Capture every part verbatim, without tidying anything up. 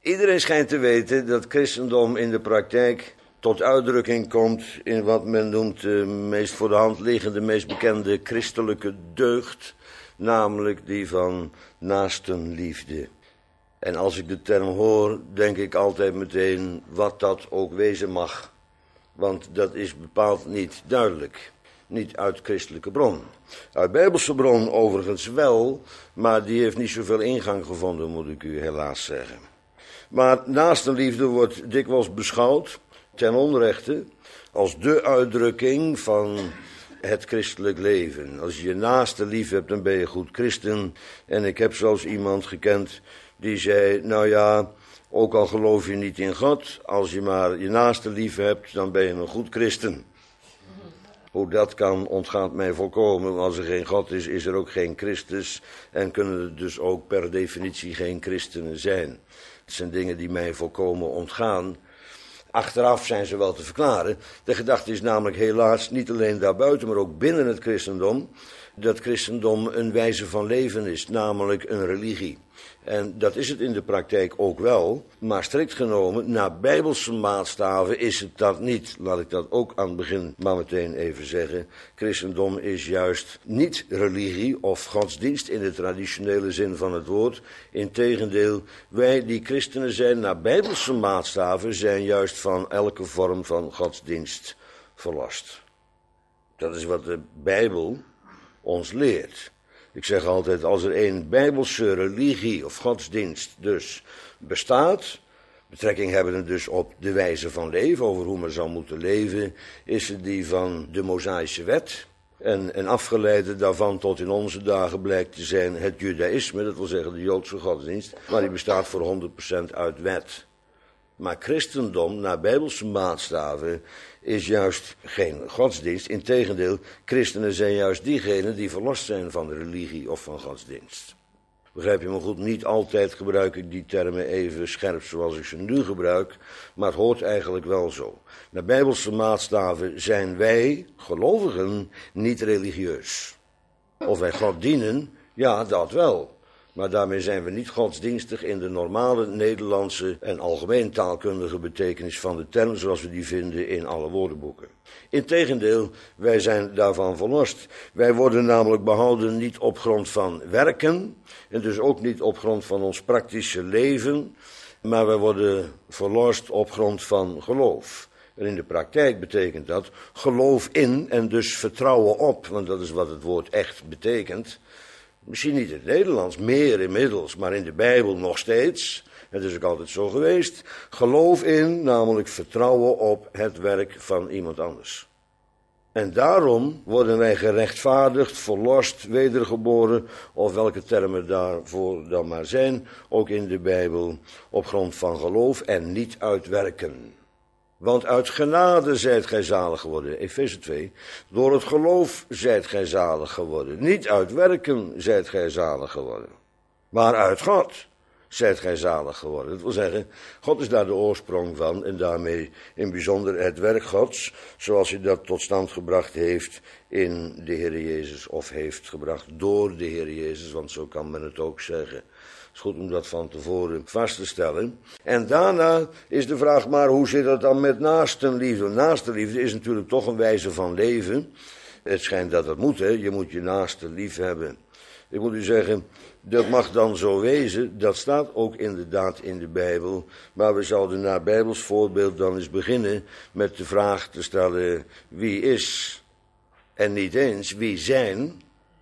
Iedereen schijnt te weten dat christendom in de praktijk tot uitdrukking komt in wat men noemt de meest voor de hand liggende, meest bekende christelijke deugd, namelijk die van naastenliefde. En als ik de term hoor, denk ik altijd meteen wat dat ook wezen mag. Want dat is bepaald niet duidelijk. Niet uit christelijke bron. Uit bijbelse bron overigens wel, maar die heeft niet zoveel ingang gevonden, moet ik u helaas zeggen. Maar naastenliefde wordt dikwijls beschouwd, ten onrechte, als de uitdrukking van het christelijk leven. Als je je naaste lief hebt, dan ben je goed christen. En ik heb zelfs iemand gekend die zei, nou ja, ook al geloof je niet in God, als je maar je naaste lief hebt, dan ben je een goed christen. Hoe dat kan, ontgaat mij volkomen. Want als er geen God is, is er ook geen Christus. En kunnen er dus ook per definitie geen christenen zijn. Het zijn dingen die mij volkomen ontgaan. Achteraf zijn ze wel te verklaren. De gedachte is namelijk helaas niet alleen daarbuiten, maar ook binnen het christendom, dat christendom een wijze van leven is, namelijk een religie. En dat is het in de praktijk ook wel, maar strikt genomen, naar bijbelse maatstaven is het dat niet. Laat ik dat ook aan het begin maar meteen even zeggen. Christendom is juist niet religie of godsdienst in de traditionele zin van het woord. Integendeel, wij die christenen zijn naar bijbelse maatstaven zijn juist van elke vorm van godsdienst verlost. Dat is wat de Bijbel ons leert. Ik zeg altijd, als er een bijbelse religie of godsdienst dus bestaat, betrekking hebben dus op de wijze van leven, over hoe men zou moeten leven, is het die van de Mosaïsche wet. En een afgeleide daarvan tot in onze dagen blijkt te zijn het judaïsme, dat wil zeggen de Joodse godsdienst, maar die bestaat voor honderd procent uit wet. Maar christendom, naar bijbelse maatstaven, is juist geen godsdienst. Integendeel, christenen zijn juist diegenen die verlost zijn van de religie of van godsdienst. Begrijp je me goed, niet altijd gebruik ik die termen even scherp zoals ik ze nu gebruik, maar het hoort eigenlijk wel zo. Naar bijbelse maatstaven zijn wij, gelovigen, niet religieus. Of wij God dienen, ja, dat wel. Maar daarmee zijn we niet godsdienstig in de normale Nederlandse en algemeen taalkundige betekenis van de term, zoals we die vinden in alle woordenboeken. Integendeel, wij zijn daarvan verlost. Wij worden namelijk behouden niet op grond van werken, en dus ook niet op grond van ons praktische leven, maar wij worden verlost op grond van geloof. En in de praktijk betekent dat geloof in en dus vertrouwen op, want dat is wat het woord echt betekent. Misschien niet in het Nederlands, meer inmiddels, maar in de Bijbel nog steeds. Het is ook altijd zo geweest. Geloof in, namelijk vertrouwen op het werk van iemand anders. En daarom worden wij gerechtvaardigd, verlost, wedergeboren, of welke termen daarvoor dan maar zijn, ook in de Bijbel, op grond van geloof en niet uit werken. Want uit genade zijt gij zalig geworden, Efeze twee, door het geloof zijt gij zalig geworden. Niet uit werken zijt gij zalig geworden, maar uit God zijt gij zalig geworden. Dat wil zeggen, God is daar de oorsprong van en daarmee in bijzonder het werk Gods, zoals hij dat tot stand gebracht heeft in de Heer Jezus, of heeft gebracht door de Heer Jezus, want zo kan men het ook zeggen. Het is goed om dat van tevoren vast te stellen. En daarna is de vraag maar, hoe zit het dan met naastenliefde? Naastenliefde is natuurlijk toch een wijze van leven. Het schijnt dat het moet, hè. Je moet je naaste lief hebben. Ik moet u zeggen, dat mag dan zo wezen. Dat staat ook inderdaad in de Bijbel. Maar we zouden naar Bijbels voorbeeld dan eens beginnen met de vraag te stellen, wie is? En niet eens wie zijn,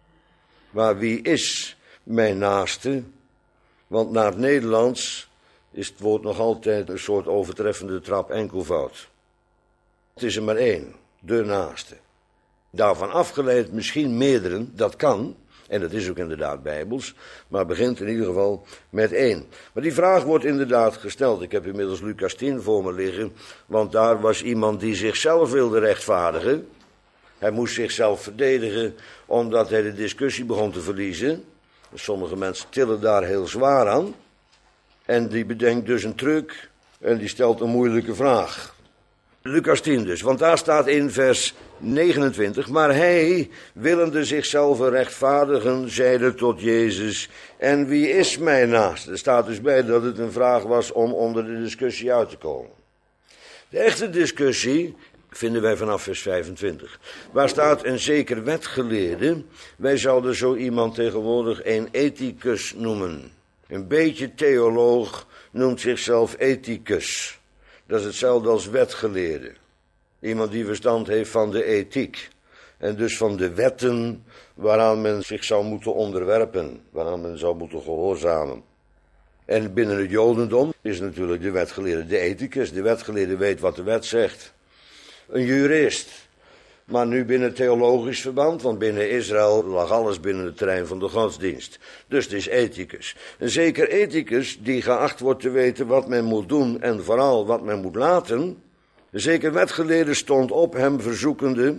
maar wie is mijn naaste? Want naar het Nederlands is het woord nog altijd een soort overtreffende trap enkelvoud. Het is er maar één, de naaste. Daarvan afgeleid misschien meerdere, dat kan, en dat is ook inderdaad bijbels, maar begint in ieder geval met één. Maar die vraag wordt inderdaad gesteld. Ik heb inmiddels Lucas tien voor me liggen, want daar was iemand die zichzelf wilde rechtvaardigen. Hij moest zichzelf verdedigen omdat hij de discussie begon te verliezen. Sommige mensen tillen daar heel zwaar aan. En die bedenkt dus een truc en die stelt een moeilijke vraag. Lucas tien dus, want daar staat in vers negenentwintig, maar hij, willende zichzelf rechtvaardigen, zeide tot Jezus, en wie is mijn naaste? Er staat dus bij dat het een vraag was om onder de discussie uit te komen. De echte discussie vinden wij vanaf vers vijfentwintig. Waar staat een zeker wetgeleerde, wij zouden zo iemand tegenwoordig een ethicus noemen. Een beetje theoloog noemt zichzelf ethicus. Dat is hetzelfde als wetgeleerde. Iemand die verstand heeft van de ethiek. En dus van de wetten waaraan men zich zou moeten onderwerpen. Waaraan men zou moeten gehoorzamen. En binnen het Jodendom is natuurlijk de wetgeleerde de ethicus. De wetgeleerde weet wat de wet zegt. Een jurist. Maar nu binnen theologisch verband, want binnen Israël lag alles binnen het terrein van de godsdienst. Dus het is ethicus. Een zeker ethicus die geacht wordt te weten wat men moet doen en vooral wat men moet laten. Een zeker wetgeleerde stond op hem verzoekende.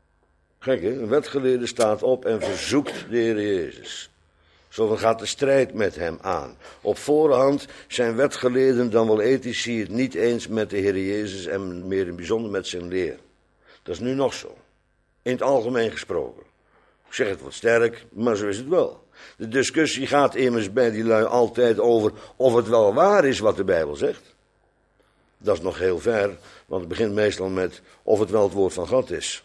Gek hè, een wetgeleerde staat op en verzoekt de Heer Jezus. Zo gaat de strijd met hem aan. Op voorhand zijn wetgeleerden dan wel ethici het niet eens met de Heer Jezus en meer in bijzonder met zijn leer. Dat is nu nog zo. In het algemeen gesproken. Ik zeg het wat sterk, maar zo is het wel. De discussie gaat immers bij die lui altijd over of het wel waar is wat de Bijbel zegt. Dat is nog heel ver, want het begint meestal met of het wel het woord van God is.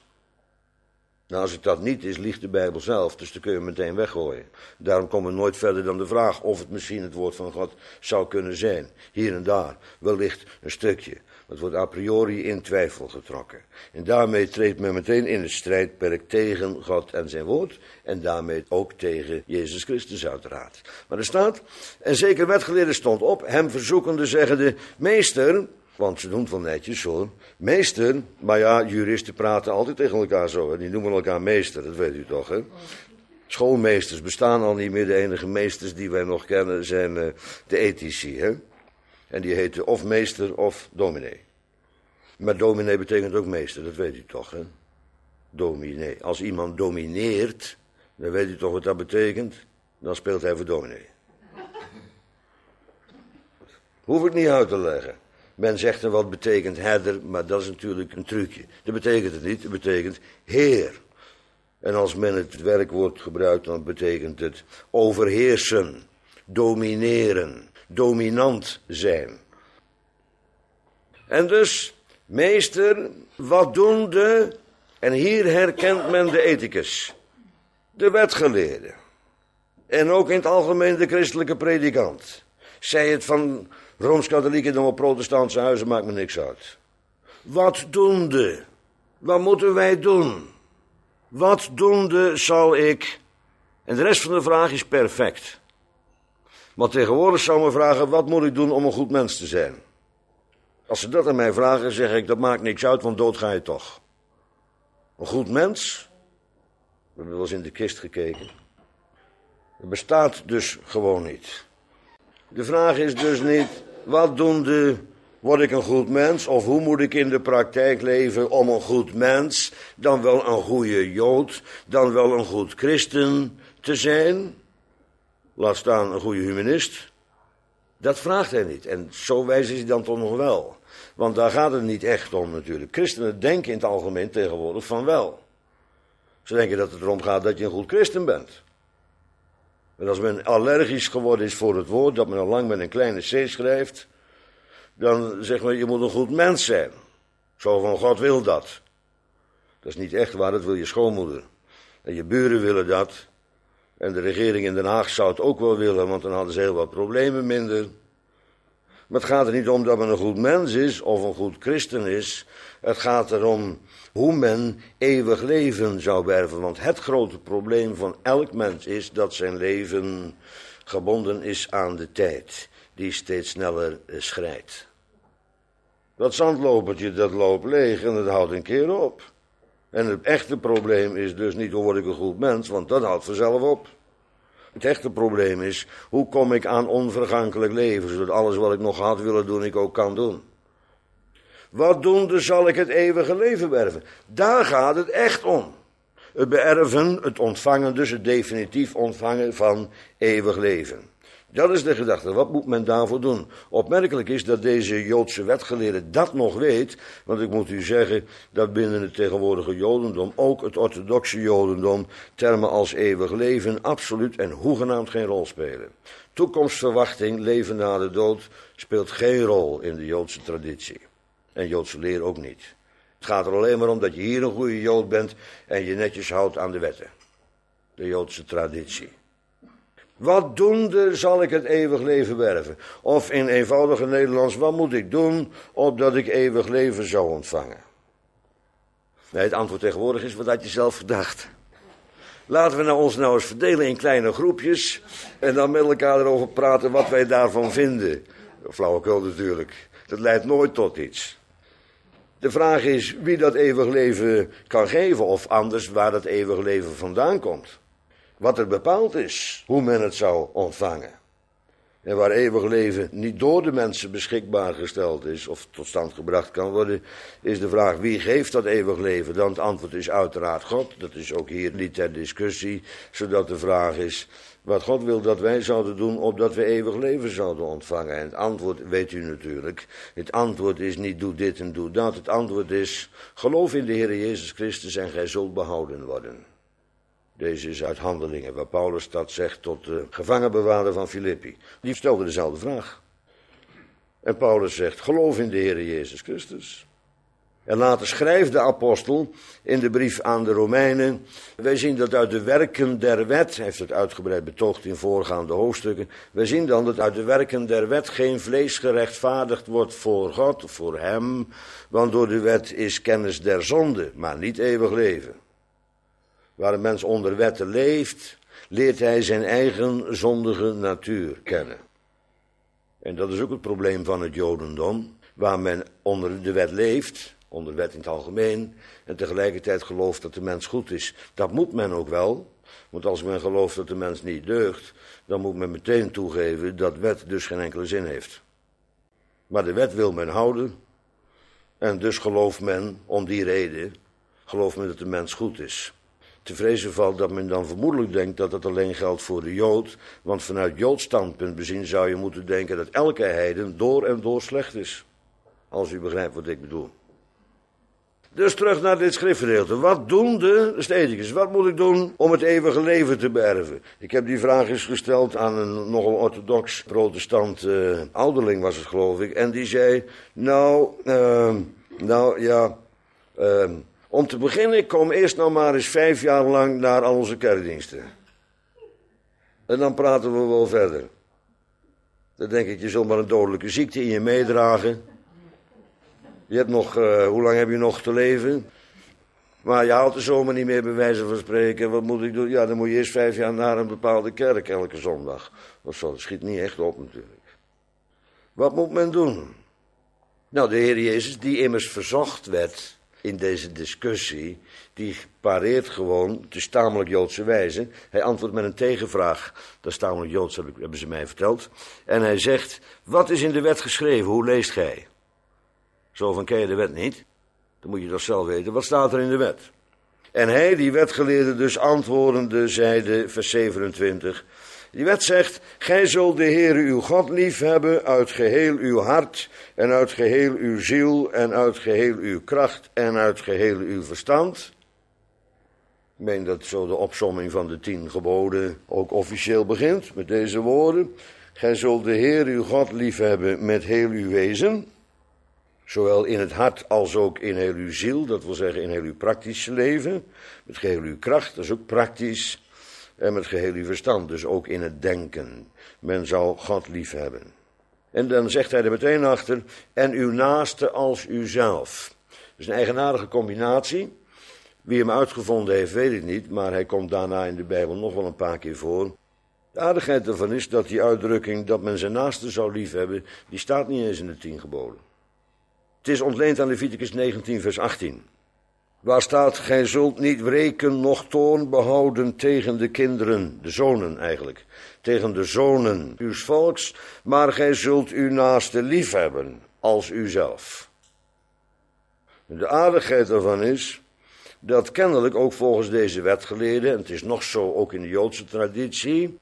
Nou, als het dat niet is, liegt de Bijbel zelf, dus dan kun je hem meteen weggooien. Daarom komen we nooit verder dan de vraag of het misschien het woord van God zou kunnen zijn. Hier en daar, wellicht een stukje. Het wordt a priori in twijfel getrokken. En daarmee treedt men meteen in het strijdperk tegen God en zijn woord. En daarmee ook tegen Jezus Christus uiteraard. Maar er staat, en zeker wetgeleerde stond op, hem verzoekende zeggende, meester, want ze doen het wel netjes hoor, meester, maar ja, juristen praten altijd tegen elkaar zo, hè? Die noemen elkaar meester, dat weet u toch hè. Schoolmeesters bestaan al niet meer, de enige meesters die wij nog kennen zijn uh, de ethici hè. En die heten of meester of dominee. Maar dominee betekent ook meester, dat weet u toch, hè? Dominee. Als iemand domineert, dan weet u toch wat dat betekent? Dan speelt hij voor dominee. Hoef ik niet uit te leggen. Men zegt dan wat betekent herder, maar dat is natuurlijk een trucje. Dat betekent het niet, het betekent heer. En als men het werkwoord gebruikt, dan betekent het overheersen, domineren. Dominant zijn. En dus, meester, wat doende, en hier herkent men de ethicus, de wetgeleerde, en ook in het algemeen de christelijke predikant. Zij het van Rooms-Katholieke dan wel protestantse huizen, maakt me niks uit. Wat doende, wat moeten wij doen? Wat doende zal ik, en de rest van de vraag is perfect. Maar tegenwoordig zou men vragen, wat moet ik doen om een goed mens te zijn? Als ze dat aan mij vragen, zeg ik, dat maakt niks uit, want dood ga je toch. Een goed mens? We hebben wel eens in de kist gekeken. Het bestaat dus gewoon niet. De vraag is dus niet, wat doende, word ik een goed mens? Of hoe moet ik in de praktijk leven om een goed mens, dan wel een goede Jood, dan wel een goed christen te zijn? Laat staan een goede humanist. Dat vraagt hij niet. En zo wijs is hij dan toch nog wel. Want daar gaat het niet echt om natuurlijk. Christenen denken in het algemeen tegenwoordig van wel. Ze denken dat het erom gaat dat je een goed christen bent. En als men allergisch geworden is voor het woord, dat men al lang met een kleine c schrijft, dan zegt men, je moet een goed mens zijn. Zo van, God wil dat. Dat is niet echt waar, dat wil je schoonmoeder. En je buren willen dat. En de regering in Den Haag zou het ook wel willen, want dan hadden ze heel wat problemen minder. Maar het gaat er niet om dat men een goed mens is of een goed christen is. Het gaat erom hoe men eeuwig leven zou werven. Want het grote probleem van elk mens is dat zijn leven gebonden is aan de tijd, die steeds sneller schrijdt. Dat zandlopertje, dat loopt leeg en dat houdt een keer op. En het echte probleem is dus niet hoe word ik een goed mens, want dat houdt vanzelf op. Het echte probleem is, hoe kom ik aan onvergankelijk leven, zodat alles wat ik nog had willen doen, ik ook kan doen. Wat doende zal ik het eeuwige leven werven? Daar gaat het echt om. Het beërven, het ontvangen, dus het definitief ontvangen van eeuwig leven. Dat is de gedachte. Wat moet men daarvoor doen? Opmerkelijk is dat deze Joodse wetgeleerde dat nog weet. Want ik moet u zeggen dat binnen het tegenwoordige Jodendom, ook het orthodoxe Jodendom, termen als eeuwig leven absoluut en hoegenaamd geen rol spelen. Toekomstverwachting, leven na de dood, speelt geen rol in de Joodse traditie. En Joodse leer ook niet. Het gaat er alleen maar om dat je hier een goede Jood bent en je netjes houdt aan de wetten. De Joodse traditie. Wat doende zal ik het eeuwig leven werven? Of in eenvoudige Nederlands, wat moet ik doen opdat ik eeuwig leven zou ontvangen? Nee, het antwoord tegenwoordig is, wat had je zelf gedacht? Laten we nou ons nou eens verdelen in kleine groepjes en dan met elkaar erover praten wat wij daarvan vinden. Flauwekul natuurlijk. Dat leidt nooit tot iets. De vraag is wie dat eeuwig leven kan geven of anders waar dat eeuwig leven vandaan komt. Wat er bepaald is, hoe men het zou ontvangen. En waar eeuwig leven niet door de mensen beschikbaar gesteld is of tot stand gebracht kan worden, is de vraag wie geeft dat eeuwig leven? Dan het antwoord is uiteraard God. Dat is ook hier niet ter discussie, zodat de vraag is wat God wil dat wij zouden doen opdat we eeuwig leven zouden ontvangen. En het antwoord weet u natuurlijk. Het antwoord is niet doe dit en doe dat. Het antwoord is geloof in de Heer Jezus Christus en gij zult behouden worden. Deze is uit Handelingen, waar Paulus dat zegt tot de gevangenbewaarder van Filippi. Die stelde dezelfde vraag. En Paulus zegt, geloof in de Heer Jezus Christus. En later schrijft de apostel in de brief aan de Romeinen, wij zien dat uit de werken der wet, hij heeft het uitgebreid betoogd in voorgaande hoofdstukken, wij zien dan dat uit de werken der wet geen vlees gerechtvaardigd wordt voor God, voor hem, want door de wet is kennis der zonde, maar niet eeuwig leven. Waar een mens onder wetten leeft, leert hij zijn eigen zondige natuur kennen. En dat is ook het probleem van het Jodendom, waar men onder de wet leeft, onder wet in het algemeen, en tegelijkertijd gelooft dat de mens goed is. Dat moet men ook wel, want als men gelooft dat de mens niet deugt, dan moet men meteen toegeven dat wet dus geen enkele zin heeft. Maar de wet wil men houden, en dus gelooft men, om die reden, gelooft men dat de mens goed is. Te vrezen valt dat men dan vermoedelijk denkt dat dat alleen geldt voor de Jood, want vanuit Joods standpunt bezien zou je moeten denken dat elke heiden door en door slecht is. Als u begrijpt wat ik bedoel. Dus terug naar dit schriftgedeelte. Wat doen de, dat is het ethicus, wat moet ik doen om het eeuwige leven te beërven? Ik heb die vraag eens gesteld aan een nogal orthodox protestant uh, ouderling was het geloof ik. En die zei, nou, uh, nou ja, uh, om te beginnen, ik kom eerst nog maar eens vijf jaar lang naar al onze kerkdiensten. En dan praten we wel verder. Dan denk ik, je zult maar een dodelijke ziekte in je meedragen. Je hebt nog, uh, hoe lang heb je nog te leven? Maar je haalt de zomer niet meer bij wijze van spreken. Wat moet ik doen? Ja, dan moet je eerst vijf jaar naar een bepaalde kerk elke zondag. Of zo, dat schiet niet echt op natuurlijk. Wat moet men doen? Nou, de Heer Jezus, die immers verzocht werd in deze discussie, die pareert gewoon, het is tamelijk Joodse wijze. Hij antwoordt met een tegenvraag, dat is tamelijk Joods, hebben ze mij verteld. En hij zegt, wat is in de wet geschreven, hoe leest gij? Zo van, ken je de wet niet? Dan moet je dat zelf weten, wat staat er in de wet? En hij, die wetgeleerde dus antwoordende, zeide, vers zevenentwintig... Die wet zegt, gij zult de Heere uw God lief hebben uit geheel uw hart en uit geheel uw ziel en uit geheel uw kracht en uit geheel uw verstand. Ik meen dat zo de opsomming van de tien geboden ook officieel begint met deze woorden. Gij zult de Heere uw God lief hebben met heel uw wezen, zowel in het hart als ook in heel uw ziel, dat wil zeggen in heel uw praktische leven, met geheel uw kracht, dat is ook praktisch. En met geheel uw verstand, dus ook in het denken. Men zal God lief hebben. En dan zegt hij er meteen achter, en uw naaste als uzelf. Dus een eigenaardige combinatie. Wie hem uitgevonden heeft, weet ik niet, maar hij komt daarna in de Bijbel nog wel een paar keer voor. De aardigheid ervan is dat die uitdrukking, dat men zijn naaste zou lief hebben, die staat niet eens in de tien geboden. Het is ontleend aan Leviticus negentien, vers achttien. Waar staat, gij zult niet wreken noch toorn behouden tegen de kinderen, de zonen eigenlijk, tegen de zonen uws volks, maar gij zult uw naaste lief hebben als uzelf. De aardigheid ervan is, dat kennelijk ook volgens deze wetgeleerden, en het is nog zo ook in de Joodse traditie,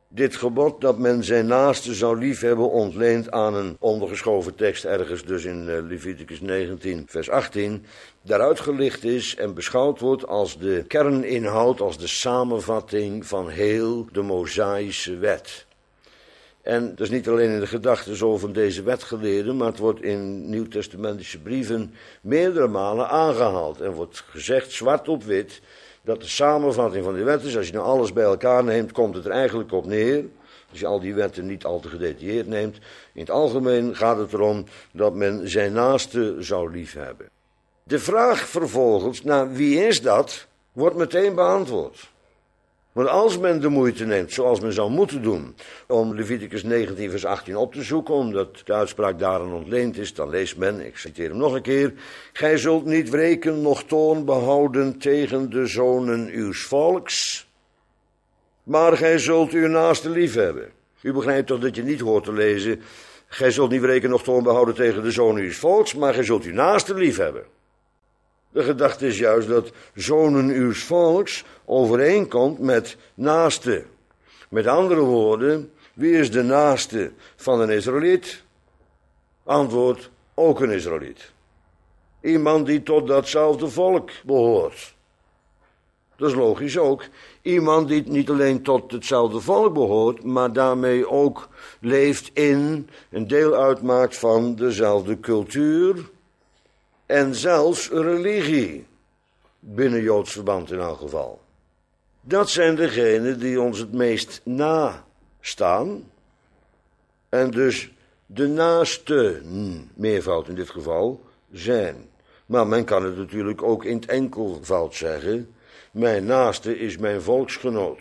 Dit gebod dat men zijn naaste zou liefhebben ontleent aan een ondergeschoven tekst ergens dus in Leviticus negentien vers achttien, daaruit gelicht is en beschouwd wordt als de kerninhoud, als de samenvatting van heel de Mosaïsche wet. En dat is niet alleen in de gedachten zo van deze wetgeleerden, maar het wordt in nieuwtestamentische brieven meerdere malen aangehaald. En wordt gezegd, zwart op wit, dat de samenvatting van die wet is, als je nou alles bij elkaar neemt, komt het er eigenlijk op neer. Als je al die wetten niet al te gedetailleerd neemt. In het algemeen gaat het erom dat men zijn naaste zou liefhebben. De vraag vervolgens, naar wie is dat, wordt meteen beantwoord. Want als men de moeite neemt, zoals men zou moeten doen, om Leviticus negentien vers achttien op te zoeken, omdat de uitspraak daaraan ontleend is, dan leest men, ik citeer hem nog een keer, gij zult niet wreken noch toorn behouden tegen de zonen uws volks, maar gij zult uw naaste liefhebben. U begrijpt toch dat je niet hoort te lezen, gij zult niet wreken noch toorn behouden tegen de zonen uws volks, maar gij zult uw naaste liefhebben. De gedachte is juist dat zonen uws volks overeenkomt met naaste. Met andere woorden, wie is de naaste van een Israëliet? Antwoord, ook een Israëliet. Iemand die tot datzelfde volk behoort. Dat is logisch ook. Iemand die niet alleen tot hetzelfde volk behoort, maar daarmee ook leeft in, een deel uitmaakt van dezelfde cultuur en zelfs religie, binnen Joods verband in elk geval. Dat zijn degenen die ons het meest nastaan, en dus de naaste, meervoud in dit geval, zijn. Maar men kan het natuurlijk ook in het enkelvoud zeggen, mijn naaste is mijn volksgenoot.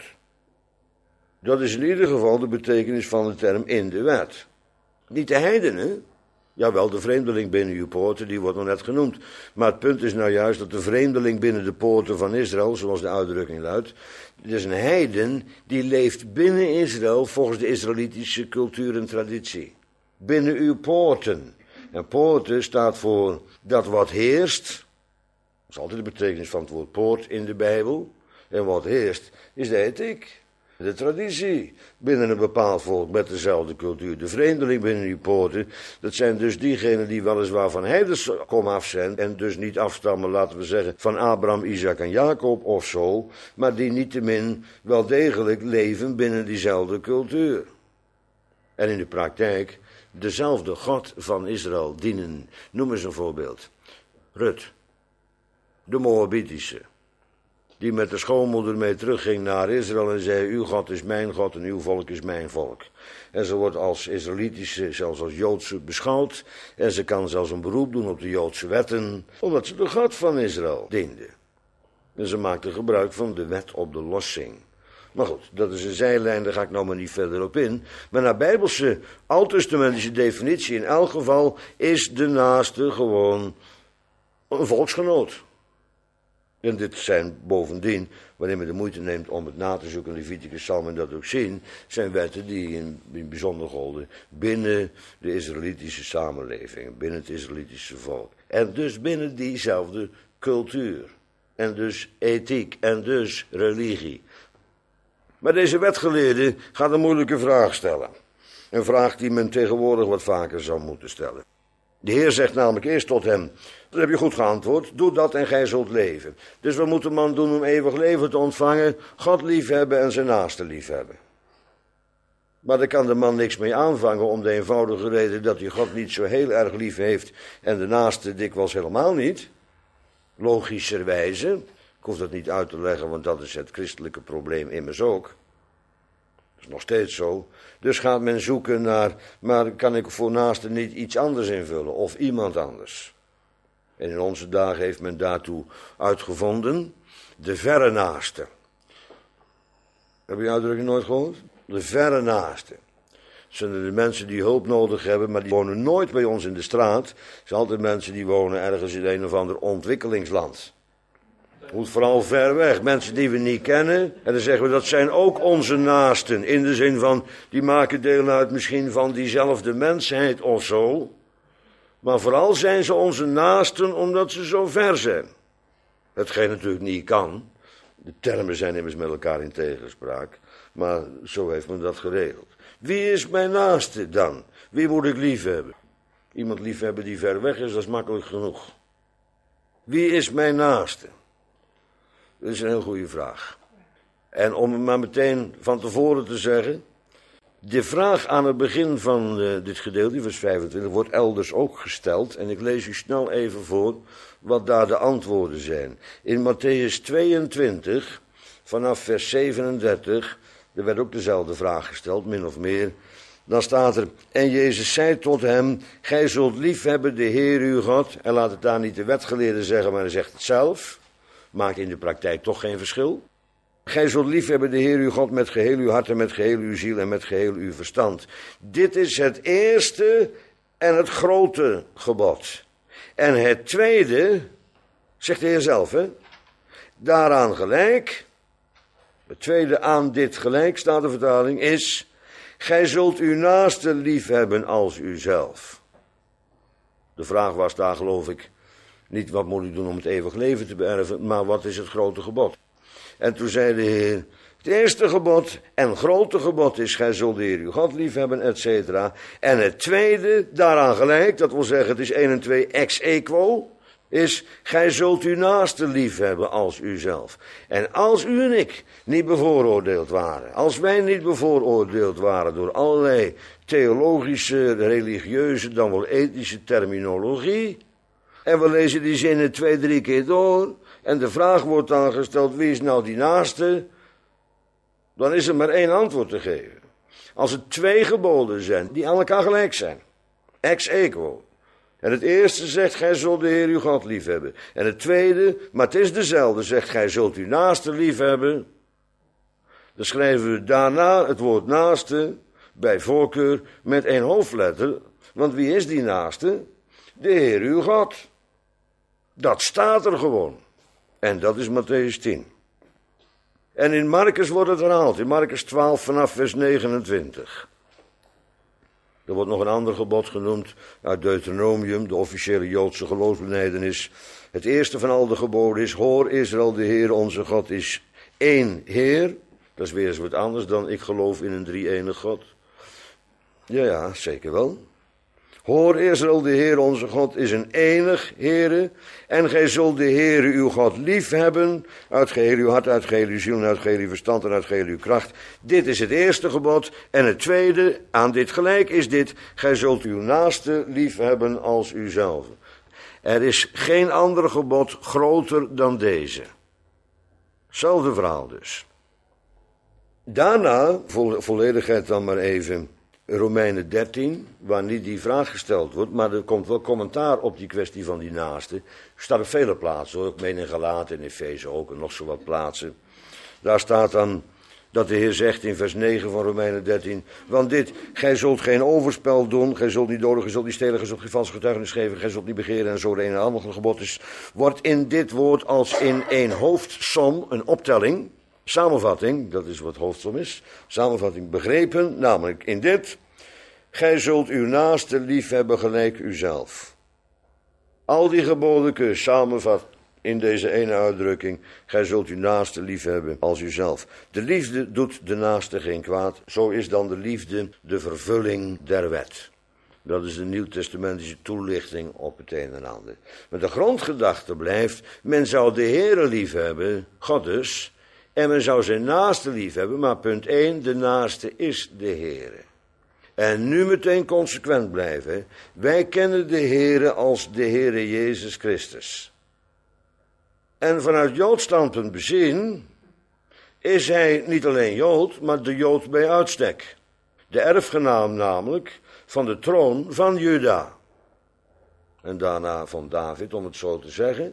Dat is in ieder geval de betekenis van de term in de wet. Niet de heidenen, jawel, de vreemdeling binnen uw poorten, die wordt nog net genoemd. Maar het punt is nou juist dat de vreemdeling binnen de poorten van Israël, zoals de uitdrukking luidt, het is een heiden die leeft binnen Israël volgens de Israëlitische cultuur en traditie. Binnen uw poorten. En poorten staat voor dat wat heerst. Dat is altijd de betekenis van het woord poort in de Bijbel. En wat heerst is de ethiek. De traditie binnen een bepaald volk met dezelfde cultuur. De vreemdeling binnen uw poorten, dat zijn dus diegenen die weliswaar van heidens komaf zijn en dus niet afstammen, laten we zeggen, van Abraham, Isaac en Jacob of zo, maar die niettemin wel degelijk leven binnen diezelfde cultuur. En in de praktijk dezelfde God van Israël dienen. Noem eens een voorbeeld. Rut, de Moabitische, die met de schoonmoeder mee terugging naar Israël en zei, uw God is mijn God en uw volk is mijn volk. En ze wordt als Israëlitische, zelfs als Joodse beschouwd. En ze kan zelfs een beroep doen op de Joodse wetten, omdat ze de God van Israël diende. En ze maakte gebruik van de wet op de lossing. Maar goed, dat is een zijlijn, daar ga ik nou maar niet verder op in. Maar naar bijbelse, oud-testamentische definitie, in elk geval is de naaste gewoon een volksgenoot. En dit zijn bovendien, wanneer men de moeite neemt om het na te zoeken, Leviticus zal men dat ook zien, zijn wetten die in, in bijzonder golden binnen de Israëlitische samenleving, binnen het Israëlitische volk. En dus binnen diezelfde cultuur. En dus ethiek en dus religie. Maar deze wetgeleerde gaat een moeilijke vraag stellen. Een vraag die men tegenwoordig wat vaker zou moeten stellen. De Heer zegt namelijk eerst tot hem, dat heb je goed geantwoord, doe dat en gij zult leven. Dus wat moet de man doen om eeuwig leven te ontvangen? God liefhebben en zijn naaste liefhebben. Maar daar kan de man niks mee aanvangen om de eenvoudige reden dat hij God niet zo heel erg lief heeft en de naaste dikwijls helemaal niet. Logischerwijze, ik hoef dat niet uit te leggen, want dat is het christelijke probleem immers ook. Dat is nog steeds zo. Dus gaat men zoeken naar, maar kan ik voor naaste niet iets anders invullen of iemand anders? En in onze dagen heeft men daartoe uitgevonden de verre naaste. Heb je die uitdrukking nooit gehoord? De verre naaste. Dat zijn de mensen die hulp nodig hebben, maar die wonen nooit bij ons in de straat. Het zijn altijd mensen die wonen ergens in een of ander ontwikkelingsland. Moet vooral ver weg, mensen die we niet kennen. En dan zeggen we, dat zijn ook onze naasten. In de zin van, die maken deel uit misschien van diezelfde mensheid of zo. Maar vooral zijn ze onze naasten omdat ze zo ver zijn. Hetgeen natuurlijk niet kan. De termen zijn immers met elkaar in tegenspraak. Maar zo heeft men dat geregeld. Wie is mijn naaste dan? Wie moet ik lief hebben? Iemand lief hebben die ver weg is, dat is makkelijk genoeg. Wie is mijn naaste? Dat is een heel goede vraag. En om het maar meteen van tevoren te zeggen, de vraag aan het begin van uh, dit gedeelte, vers vijfentwintig, wordt elders ook gesteld. En ik lees u snel even voor wat daar de antwoorden zijn. In Mattheüs tweeëntwintig, vanaf vers zevenendertig, er werd ook dezelfde vraag gesteld, min of meer. Dan staat er, en Jezus zei tot hem, gij zult lief hebben de Heer uw God. En laat het daar niet de wetgeleerde zeggen, maar hij zegt het zelf. Maakt in de praktijk toch geen verschil. Gij zult lief hebben de Heer uw God met geheel uw hart en met geheel uw ziel en met geheel uw verstand. Dit is het eerste en het grote gebod. En het tweede, zegt de Heer zelf, hè, daaraan gelijk, het tweede aan dit gelijk, staat de vertaling, is, gij zult uw naaste lief hebben als uzelf. De vraag was daar, geloof ik, niet wat moet ik doen om het eeuwig leven te beërven, maar wat is het grote gebod? En toen zei de Heer, het eerste gebod en grote gebod is, gij zult de Heer uw God lief hebben, et cetera. En het tweede, daaraan gelijk, dat wil zeggen, het is één en twee ex equo, is, gij zult uw naaste lief hebben als uzelf. En als u en ik niet bevooroordeeld waren, als wij niet bevooroordeeld waren door allerlei theologische, religieuze, dan wel ethische terminologie, en we lezen die zinnen twee, drie keer door, en de vraag wordt dan gesteld, wie is nou die naaste? Dan is er maar één antwoord te geven. Als het twee geboden zijn, die aan elkaar gelijk zijn. Ex equo. En het eerste zegt, gij zult de Heer uw God lief hebben. En het tweede, maar het is dezelfde, zegt, gij zult uw naaste lief hebben. Dan schrijven we daarna het woord naaste, bij voorkeur, met één hoofdletter. Want wie is die naaste? De Heer uw God. Dat staat er gewoon. En dat is Mattheüs tien. En in Marcus wordt het herhaald. In Marcus twaalf vanaf vers negenentwintig. Er wordt nog een ander gebod genoemd uit Deuteronomium, de officiële Joodse geloofsbelijdenis. Het eerste van al de geboden is, hoor Israël, de Heer onze God is één Heer. Dat is weer eens wat anders dan ik geloof in een drie-enig God. Ja, ja, zeker wel. Hoor Israël, de Heer onze God is een enig Heere, en gij zult de Heere uw God lief hebben, uit geheel uw hart, uit geheel uw ziel, uit geheel uw verstand en uit geheel uw kracht. Dit is het eerste gebod. En het tweede, aan dit gelijk is dit, gij zult uw naaste lief hebben als uzelf. Er is geen ander gebod groter dan deze. Zelfde verhaal dus. Daarna, vo- volledigheid dan maar even, Romeinen dertien, waar niet die vraag gesteld wordt, maar er komt wel commentaar op die kwestie van die naaste. Staat op vele plaatsen, hoor. Ik meen in Galaten en Efeze ook en nog zo wat plaatsen. Daar staat dan dat de Heer zegt in vers negen van Romeinen dertien, want dit, gij zult geen overspel doen, gij zult niet doden, gij zult niet stelen, gij zult geen valse getuigenis geven, gij zult niet begeren en zo de een en ander gebod is, wordt in dit woord als in een hoofdsom, een optelling, samenvatting, dat is wat hoofdsom is, samenvatting begrepen, namelijk in dit, gij zult uw naaste lief hebben gelijk uzelf. Al die geboden kun je samenvatten in deze ene uitdrukking, gij zult uw naaste lief hebben als uzelf. De liefde doet de naaste geen kwaad, zo is dan de liefde de vervulling der wet. Dat is de nieuwtestamentische toelichting op het een en ander. Maar de grondgedachte blijft, men zou de Heere lief hebben, God dus, en men zou zijn naaste lief hebben, maar punt één, de naaste is de Heere. En nu meteen consequent blijven, wij kennen de Heere als de Heere Jezus Christus. En vanuit Joods standpunt bezien, is hij niet alleen Jood, maar de Jood bij uitstek. De erfgenaam namelijk van de troon van Juda. En daarna van David, om het zo te zeggen.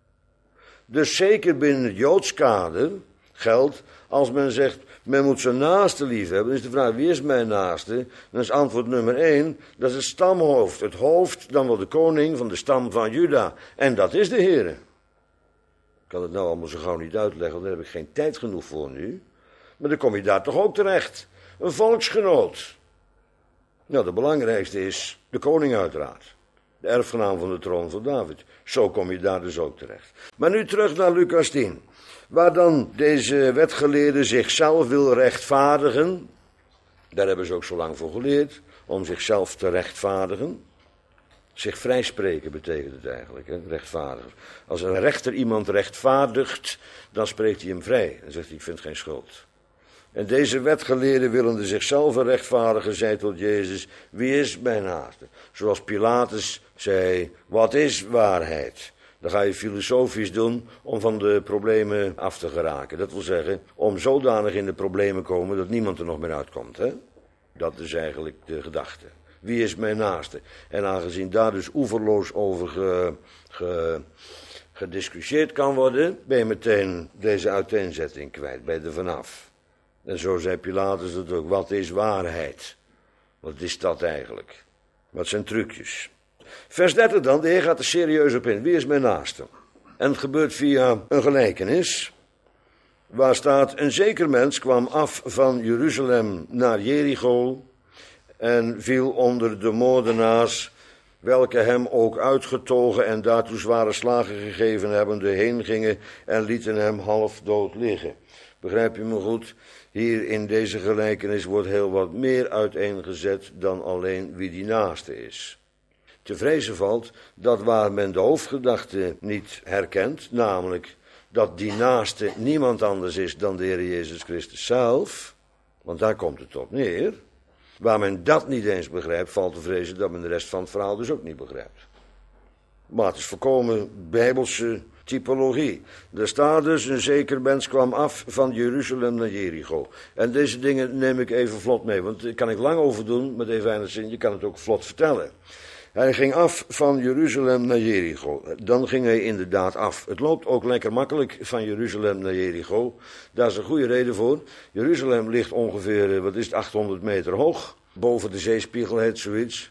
Dus zeker binnen het Joods kader geldt, als men zegt, men moet zijn naaste lief hebben, dan is de vraag, wie is mijn naaste? Dan is antwoord nummer één, dat is het stamhoofd. Het hoofd, dan wel de koning van de stam van Juda. En dat is de Heere. Ik kan het nou allemaal zo gauw niet uitleggen, want daar heb ik geen tijd genoeg voor nu. Maar dan kom je daar toch ook terecht. Een volksgenoot. Nou, de belangrijkste is de koning uiteraard. De erfgenaam van de troon van David. Zo kom je daar dus ook terecht. Maar nu terug naar Lucas tien. Waar dan deze wetgeleerde zichzelf wil rechtvaardigen. Daar hebben ze ook zo lang voor geleerd. Om zichzelf te rechtvaardigen. Zich vrijspreken betekent het eigenlijk, hè? Rechtvaardigen. Als een rechter iemand rechtvaardigt, dan spreekt hij hem vrij. Dan zegt hij, ik vind geen schuld. En deze wetgeleerden willende zichzelf rechtvaardigen, zei tot Jezus, wie is mijn naaste? Zoals Pilatus zei, wat is waarheid? Dan ga je filosofisch doen om van de problemen af te geraken. Dat wil zeggen, om zodanig in de problemen komen dat niemand er nog meer uitkomt. Hè? Dat is eigenlijk de gedachte. Wie is mijn naaste? En aangezien daar dus oeverloos over ge, ge, gediscussieerd kan worden, ben je meteen deze uiteenzetting kwijt, bij de vanaf. En zo zei Pilatus het ook, wat is waarheid? Wat is dat eigenlijk? Wat zijn trucjes? Vers dertig dan, de Heer gaat er serieus op in. Wie is mijn naaste? En het gebeurt via een gelijkenis, waar staat, een zeker mens kwam af van Jeruzalem naar Jericho en viel onder de moordenaars, welke hem ook uitgetogen en daartoe zware slagen gegeven hebbende heen gingen en lieten hem half dood liggen. Begrijp je me goed? Hier in deze gelijkenis wordt heel wat meer uiteengezet dan alleen wie die naaste is. Te vrezen valt dat waar men de hoofdgedachte niet herkent, namelijk dat die naaste niemand anders is dan de Heer Jezus Christus zelf, want daar komt het op neer. Waar men dat niet eens begrijpt, valt te vrezen dat men de rest van het verhaal dus ook niet begrijpt. Maar het is volkomen bijbelse typologie. Er staat dus, een zeker mens kwam af van Jeruzalem naar Jericho. En deze dingen neem ik even vlot mee, want daar kan ik lang over doen, met even weinig zin, je kan het ook vlot vertellen. Hij ging af van Jeruzalem naar Jericho. Dan ging hij inderdaad af. Het loopt ook lekker makkelijk van Jeruzalem naar Jericho. Daar is een goede reden voor. Jeruzalem ligt ongeveer, wat is het, achthonderd meter hoog. Boven de zeespiegel heet zoiets.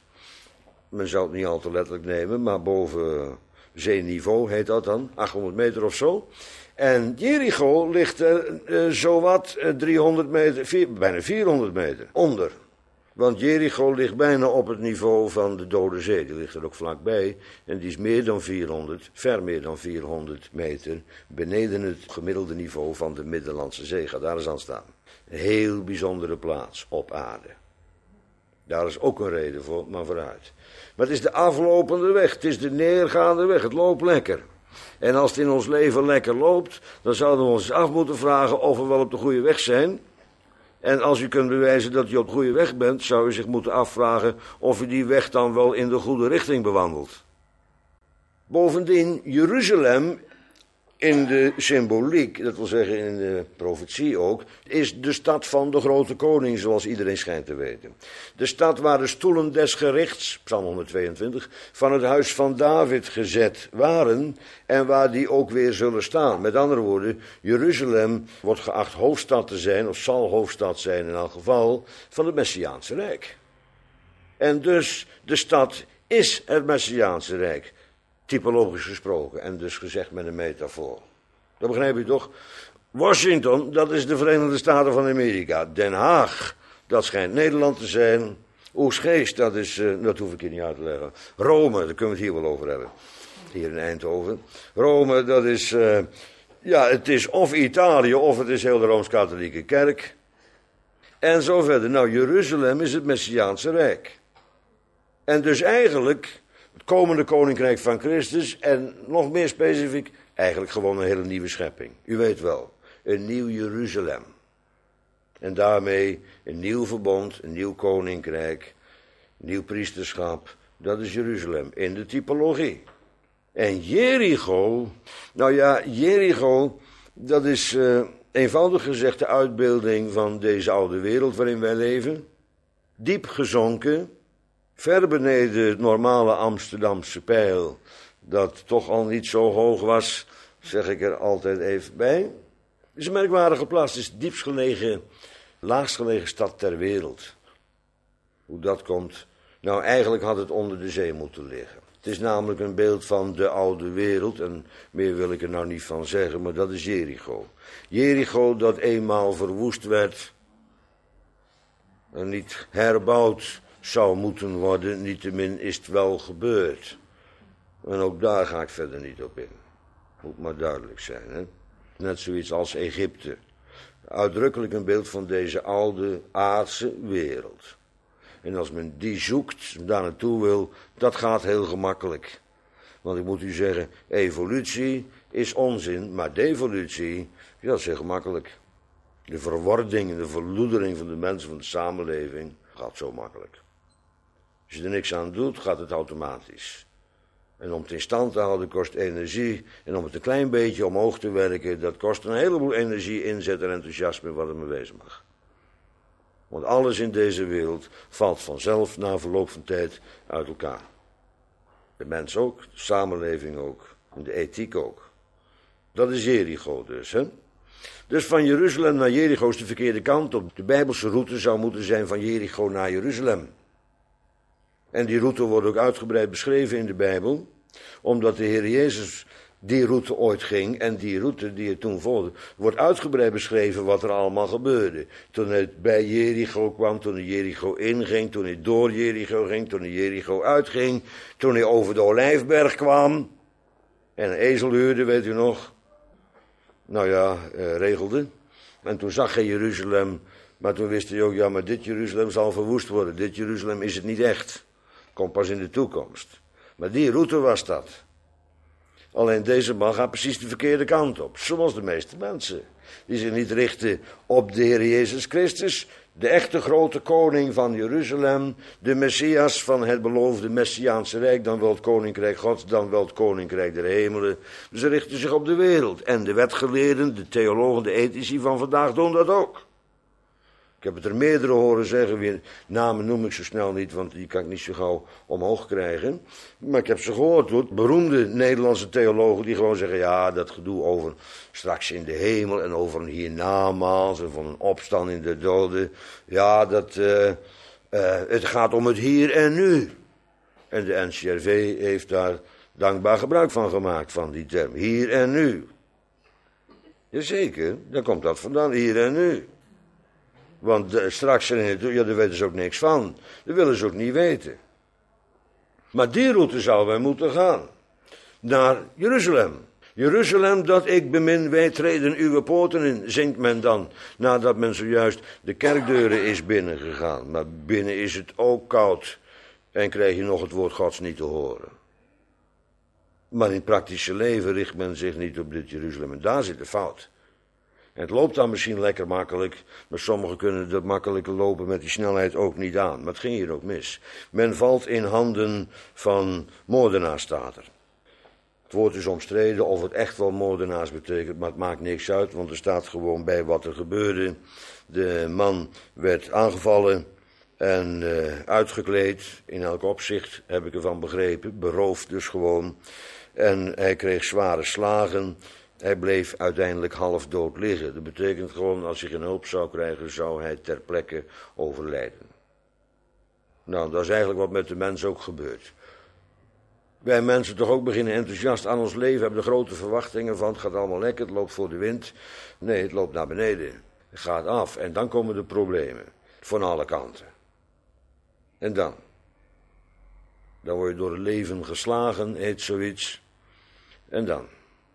Men zou het niet al te letterlijk nemen, maar boven zeeniveau heet dat dan. achthonderd meter of zo. En Jericho ligt er uh, zowat uh, driehonderd meter, vier, bijna vierhonderd meter onder. Want Jericho ligt bijna op het niveau van de Dode Zee. Die ligt er ook vlakbij. En die is meer dan vierhonderd, ver meer dan vierhonderd meter beneden het gemiddelde niveau van de Middellandse Zee. Ga daar eens aan staan. Een heel bijzondere plaats op aarde. Daar is ook een reden voor, maar vooruit. Maar het is de aflopende weg. Het is de neergaande weg. Het loopt lekker. En als het in ons leven lekker loopt, dan zouden we ons af moeten vragen of we wel op de goede weg zijn. En als u kunt bewijzen dat u op de goede weg bent, zou u zich moeten afvragen of u die weg dan wel in de goede richting bewandelt. Bovendien, Jeruzalem in de symboliek, dat wil zeggen in de profetie ook, is de stad van de grote koning, zoals iedereen schijnt te weten. De stad waar de stoelen des gerichts, Psalm honderdtweeëntwintig, van het huis van David gezet waren en waar die ook weer zullen staan. Met andere woorden, Jeruzalem wordt geacht hoofdstad te zijn, of zal hoofdstad zijn in elk geval, van het Messiaanse Rijk. En dus de stad is het Messiaanse Rijk. Typologisch gesproken en dus gezegd met een metafoor. Dat begrijp je toch? Washington, dat is de Verenigde Staten van Amerika. Den Haag, dat schijnt Nederland te zijn. Oegstgeest, dat is, uh, dat hoef ik hier niet uit te leggen. Rome, daar kunnen we het hier wel over hebben. Hier in Eindhoven. Rome, dat is, uh, ja, het is of Italië of het is heel de Rooms-Katholieke Kerk. En zo verder. Nou, Jeruzalem is het Messiaanse Rijk. En dus eigenlijk het komende koninkrijk van Christus en nog meer specifiek, eigenlijk gewoon een hele nieuwe schepping. U weet wel, een nieuw Jeruzalem. En daarmee een nieuw verbond, een nieuw koninkrijk, nieuw priesterschap. Dat is Jeruzalem in de typologie. En Jericho, nou ja, Jericho, dat is uh, eenvoudig gezegd de uitbeelding van deze oude wereld waarin wij leven. Diep gezonken. Ver beneden het normale Amsterdamse peil, dat toch al niet zo hoog was, zeg ik er altijd even bij. Het is een merkwaardige plaats, het is de diepst gelegen, laagst gelegen stad ter wereld. Hoe dat komt? Nou, eigenlijk had het onder de zee moeten liggen. Het is namelijk een beeld van de oude wereld, en meer wil ik er nou niet van zeggen, maar dat is Jericho. Jericho dat eenmaal verwoest werd en niet herbouwd zou moeten worden, niettemin is het wel gebeurd. En ook daar ga ik verder niet op in. Moet maar duidelijk zijn, hè. Net zoiets als Egypte. Uitdrukkelijk een beeld van deze oude aardse wereld. En als men die zoekt, daar naartoe wil, dat gaat heel gemakkelijk. Want ik moet u zeggen, evolutie is onzin, maar devolutie, ja, dat is heel gemakkelijk. De verwording en de verloedering van de mensen, van de samenleving, gaat zo makkelijk. Als je er niks aan doet, gaat het automatisch. En om het in stand te houden kost energie. En om het een klein beetje omhoog te werken, dat kost een heleboel energie, inzet en enthousiasme wat er mee wezen mag. Want alles in deze wereld valt vanzelf na verloop van tijd uit elkaar. De mens ook, de samenleving ook, en de ethiek ook. Dat is Jericho dus, hè. Dus van Jeruzalem naar Jericho is de verkeerde kant op. De Bijbelse route zou moeten zijn van Jericho naar Jeruzalem. En die route wordt ook uitgebreid beschreven in de Bijbel, omdat de Heer Jezus die route ooit ging en die route die hij toen volgde, wordt uitgebreid beschreven wat er allemaal gebeurde. Toen hij bij Jericho kwam, toen hij Jericho inging, toen hij door Jericho ging, toen hij Jericho uitging, toen hij over de Olijfberg kwam en een ezel huurde, weet u nog. Nou ja, eh, regelde. En toen zag hij Jeruzalem, maar toen wist hij ook, ja, maar dit Jeruzalem zal verwoest worden. Dit Jeruzalem is het niet echt. Komt pas in de toekomst. Maar die route was dat. Alleen deze man gaat precies de verkeerde kant op. Zoals de meeste mensen. Die zich niet richten op de Heer Jezus Christus. De echte grote koning van Jeruzalem. De Messias van het beloofde Messiaanse Rijk. Dan wel het koninkrijk Gods. Dan wel het koninkrijk der hemelen. Ze richten zich op de wereld. En de wetgeleerden, de theologen, de ethici van vandaag doen dat ook. Ik heb het er meerdere horen zeggen, weer, namen noem ik zo snel niet, want die kan ik niet zo gauw omhoog krijgen. Maar ik heb ze gehoord, hoor, beroemde Nederlandse theologen die gewoon zeggen, ja, dat gedoe over straks in de hemel en over een hiernamaals en van een opstand in de doden. Ja, dat, uh, uh, het gaat om het hier en nu. En de N C R V heeft daar dankbaar gebruik van gemaakt, van die term, hier en nu. Jazeker, daar komt dat vandaan, hier en nu. Want uh, straks in het, ja, daar weten ze ook niks van. Dat willen ze ook niet weten. Maar die route zouden wij moeten gaan. Naar Jeruzalem. Jeruzalem dat ik bemin, wij treden uw poorten in, zingt men dan. Nadat men zojuist de kerkdeuren is binnengegaan. Maar binnen is het ook koud. En krijg je nog het woord Gods niet te horen. Maar in het praktische leven richt men zich niet op dit Jeruzalem. En daar zit de fout. En het loopt dan misschien lekker makkelijk, maar sommigen kunnen dat makkelijke lopen met die snelheid ook niet aan. Maar het ging hier ook mis. Men valt in handen van moordenaars, staat er. Het woord is omstreden of het echt wel moordenaars betekent, maar het maakt niks uit, want er staat gewoon bij wat er gebeurde. De man werd aangevallen en uh, uitgekleed, in elk opzicht heb ik ervan begrepen, beroofd dus gewoon. En hij kreeg zware slagen. Hij bleef uiteindelijk half dood liggen. Dat betekent gewoon, als hij geen hulp zou krijgen, zou hij ter plekke overlijden. Nou, dat is eigenlijk wat met de mens ook gebeurt. Wij mensen toch ook beginnen enthousiast aan ons leven, hebben de grote verwachtingen van, het gaat allemaal lekker, het loopt voor de wind. Nee, het loopt naar beneden. Het gaat af en dan komen de problemen. Van alle kanten. En dan? Dan word je door het leven geslagen, heet zoiets. En dan?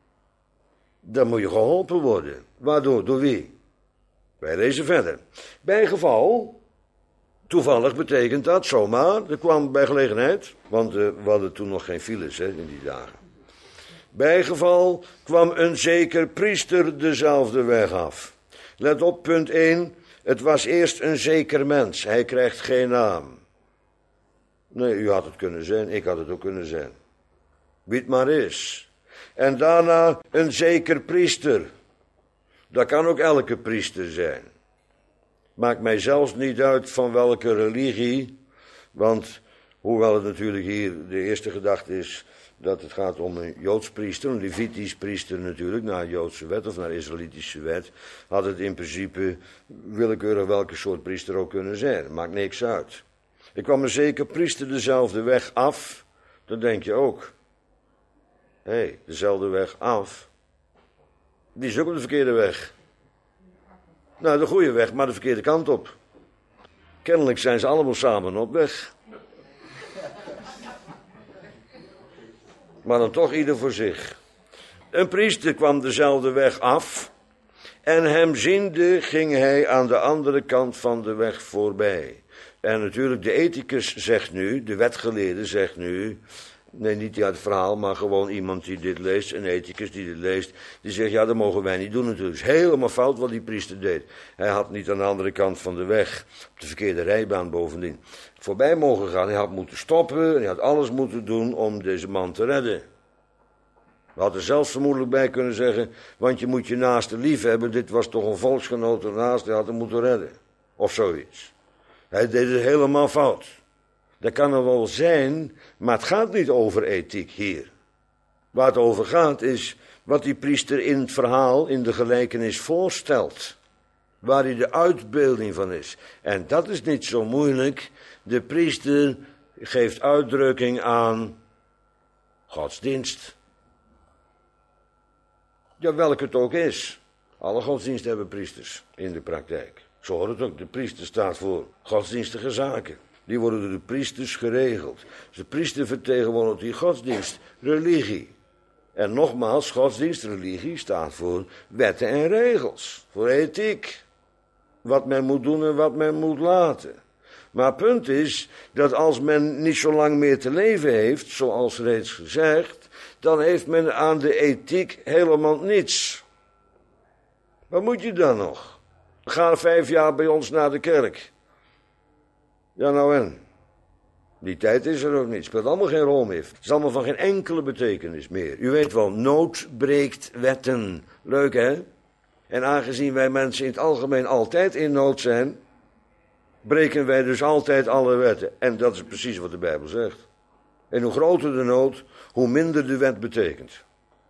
Dan moet je geholpen worden. Waardoor? Door wie? Wij lezen verder. Bij geval, toevallig betekent dat zomaar, er kwam bij gelegenheid, want uh, we hadden toen nog geen files hè, in die dagen. Bij geval kwam een zeker priester dezelfde weg af. Let op, punt één, het was eerst een zeker mens, hij krijgt geen naam. Nee, u had het kunnen zijn, ik had het ook kunnen zijn. Wie het maar is. En daarna een zeker priester. Dat kan ook elke priester zijn. Maakt mij zelfs niet uit van welke religie. Want hoewel het natuurlijk hier de eerste gedachte is dat het gaat om een Joods priester, een Levitisch priester natuurlijk, naar Joodse wet of naar Israëlitische wet, had het in principe willekeurig welke soort priester ook kunnen zijn. Maakt niks uit. Ik kwam een zeker priester dezelfde weg af, dat denk je ook. Hé, hey, dezelfde weg af. Die is ook op de verkeerde weg. Nou, de goede weg, maar de verkeerde kant op. Kennelijk zijn ze allemaal samen op weg. Maar dan toch ieder voor zich. Een priester kwam dezelfde weg af. En hem ziende ging hij aan de andere kant van de weg voorbij. En natuurlijk de ethicus zegt nu, de wetgeleerde zegt nu... Nee, niet die uit het verhaal, maar gewoon iemand die dit leest, een ethicus die dit leest, die zegt, ja, dat mogen wij niet doen natuurlijk. Het is helemaal fout wat die priester deed. Hij had niet aan de andere kant van de weg, op de verkeerde rijbaan bovendien, voorbij mogen gaan. Hij had moeten stoppen en hij had alles moeten doen om deze man te redden. We hadden er zelfs vermoedelijk bij kunnen zeggen, want je moet je naaste lief hebben, dit was toch een volksgenoot ernaast, hij had hem moeten redden. Of zoiets. Hij deed het helemaal fout. Dat kan er wel zijn, maar het gaat niet over ethiek hier. Waar het over gaat is wat die priester in het verhaal, in de gelijkenis voorstelt. Waar hij de uitbeelding van is. En dat is niet zo moeilijk. De priester geeft uitdrukking aan godsdienst. Ja, welke het ook is. Alle godsdiensten hebben priesters in de praktijk. Zo hoort het ook. De priester staat voor godsdienstige zaken. Die worden door de priesters geregeld. Dus de priester vertegenwoordigt die godsdienst, religie. En nogmaals, godsdienst, religie staat voor wetten en regels. Voor ethiek. Wat men moet doen en wat men moet laten. Maar het punt is dat als men niet zo lang meer te leven heeft, zoals reeds gezegd, dan heeft men aan de ethiek helemaal niets. Wat moet je dan nog? Ga vijf jaar bij ons naar de kerk. Ja, nou en? Die tijd is er ook niet. Het speelt allemaal geen rol meer. Het is allemaal van geen enkele betekenis meer. U weet wel, nood breekt wetten. Leuk, hè? En aangezien wij mensen in het algemeen altijd in nood zijn, breken wij dus altijd alle wetten. En dat is precies wat de Bijbel zegt. En hoe groter de nood, hoe minder de wet betekent.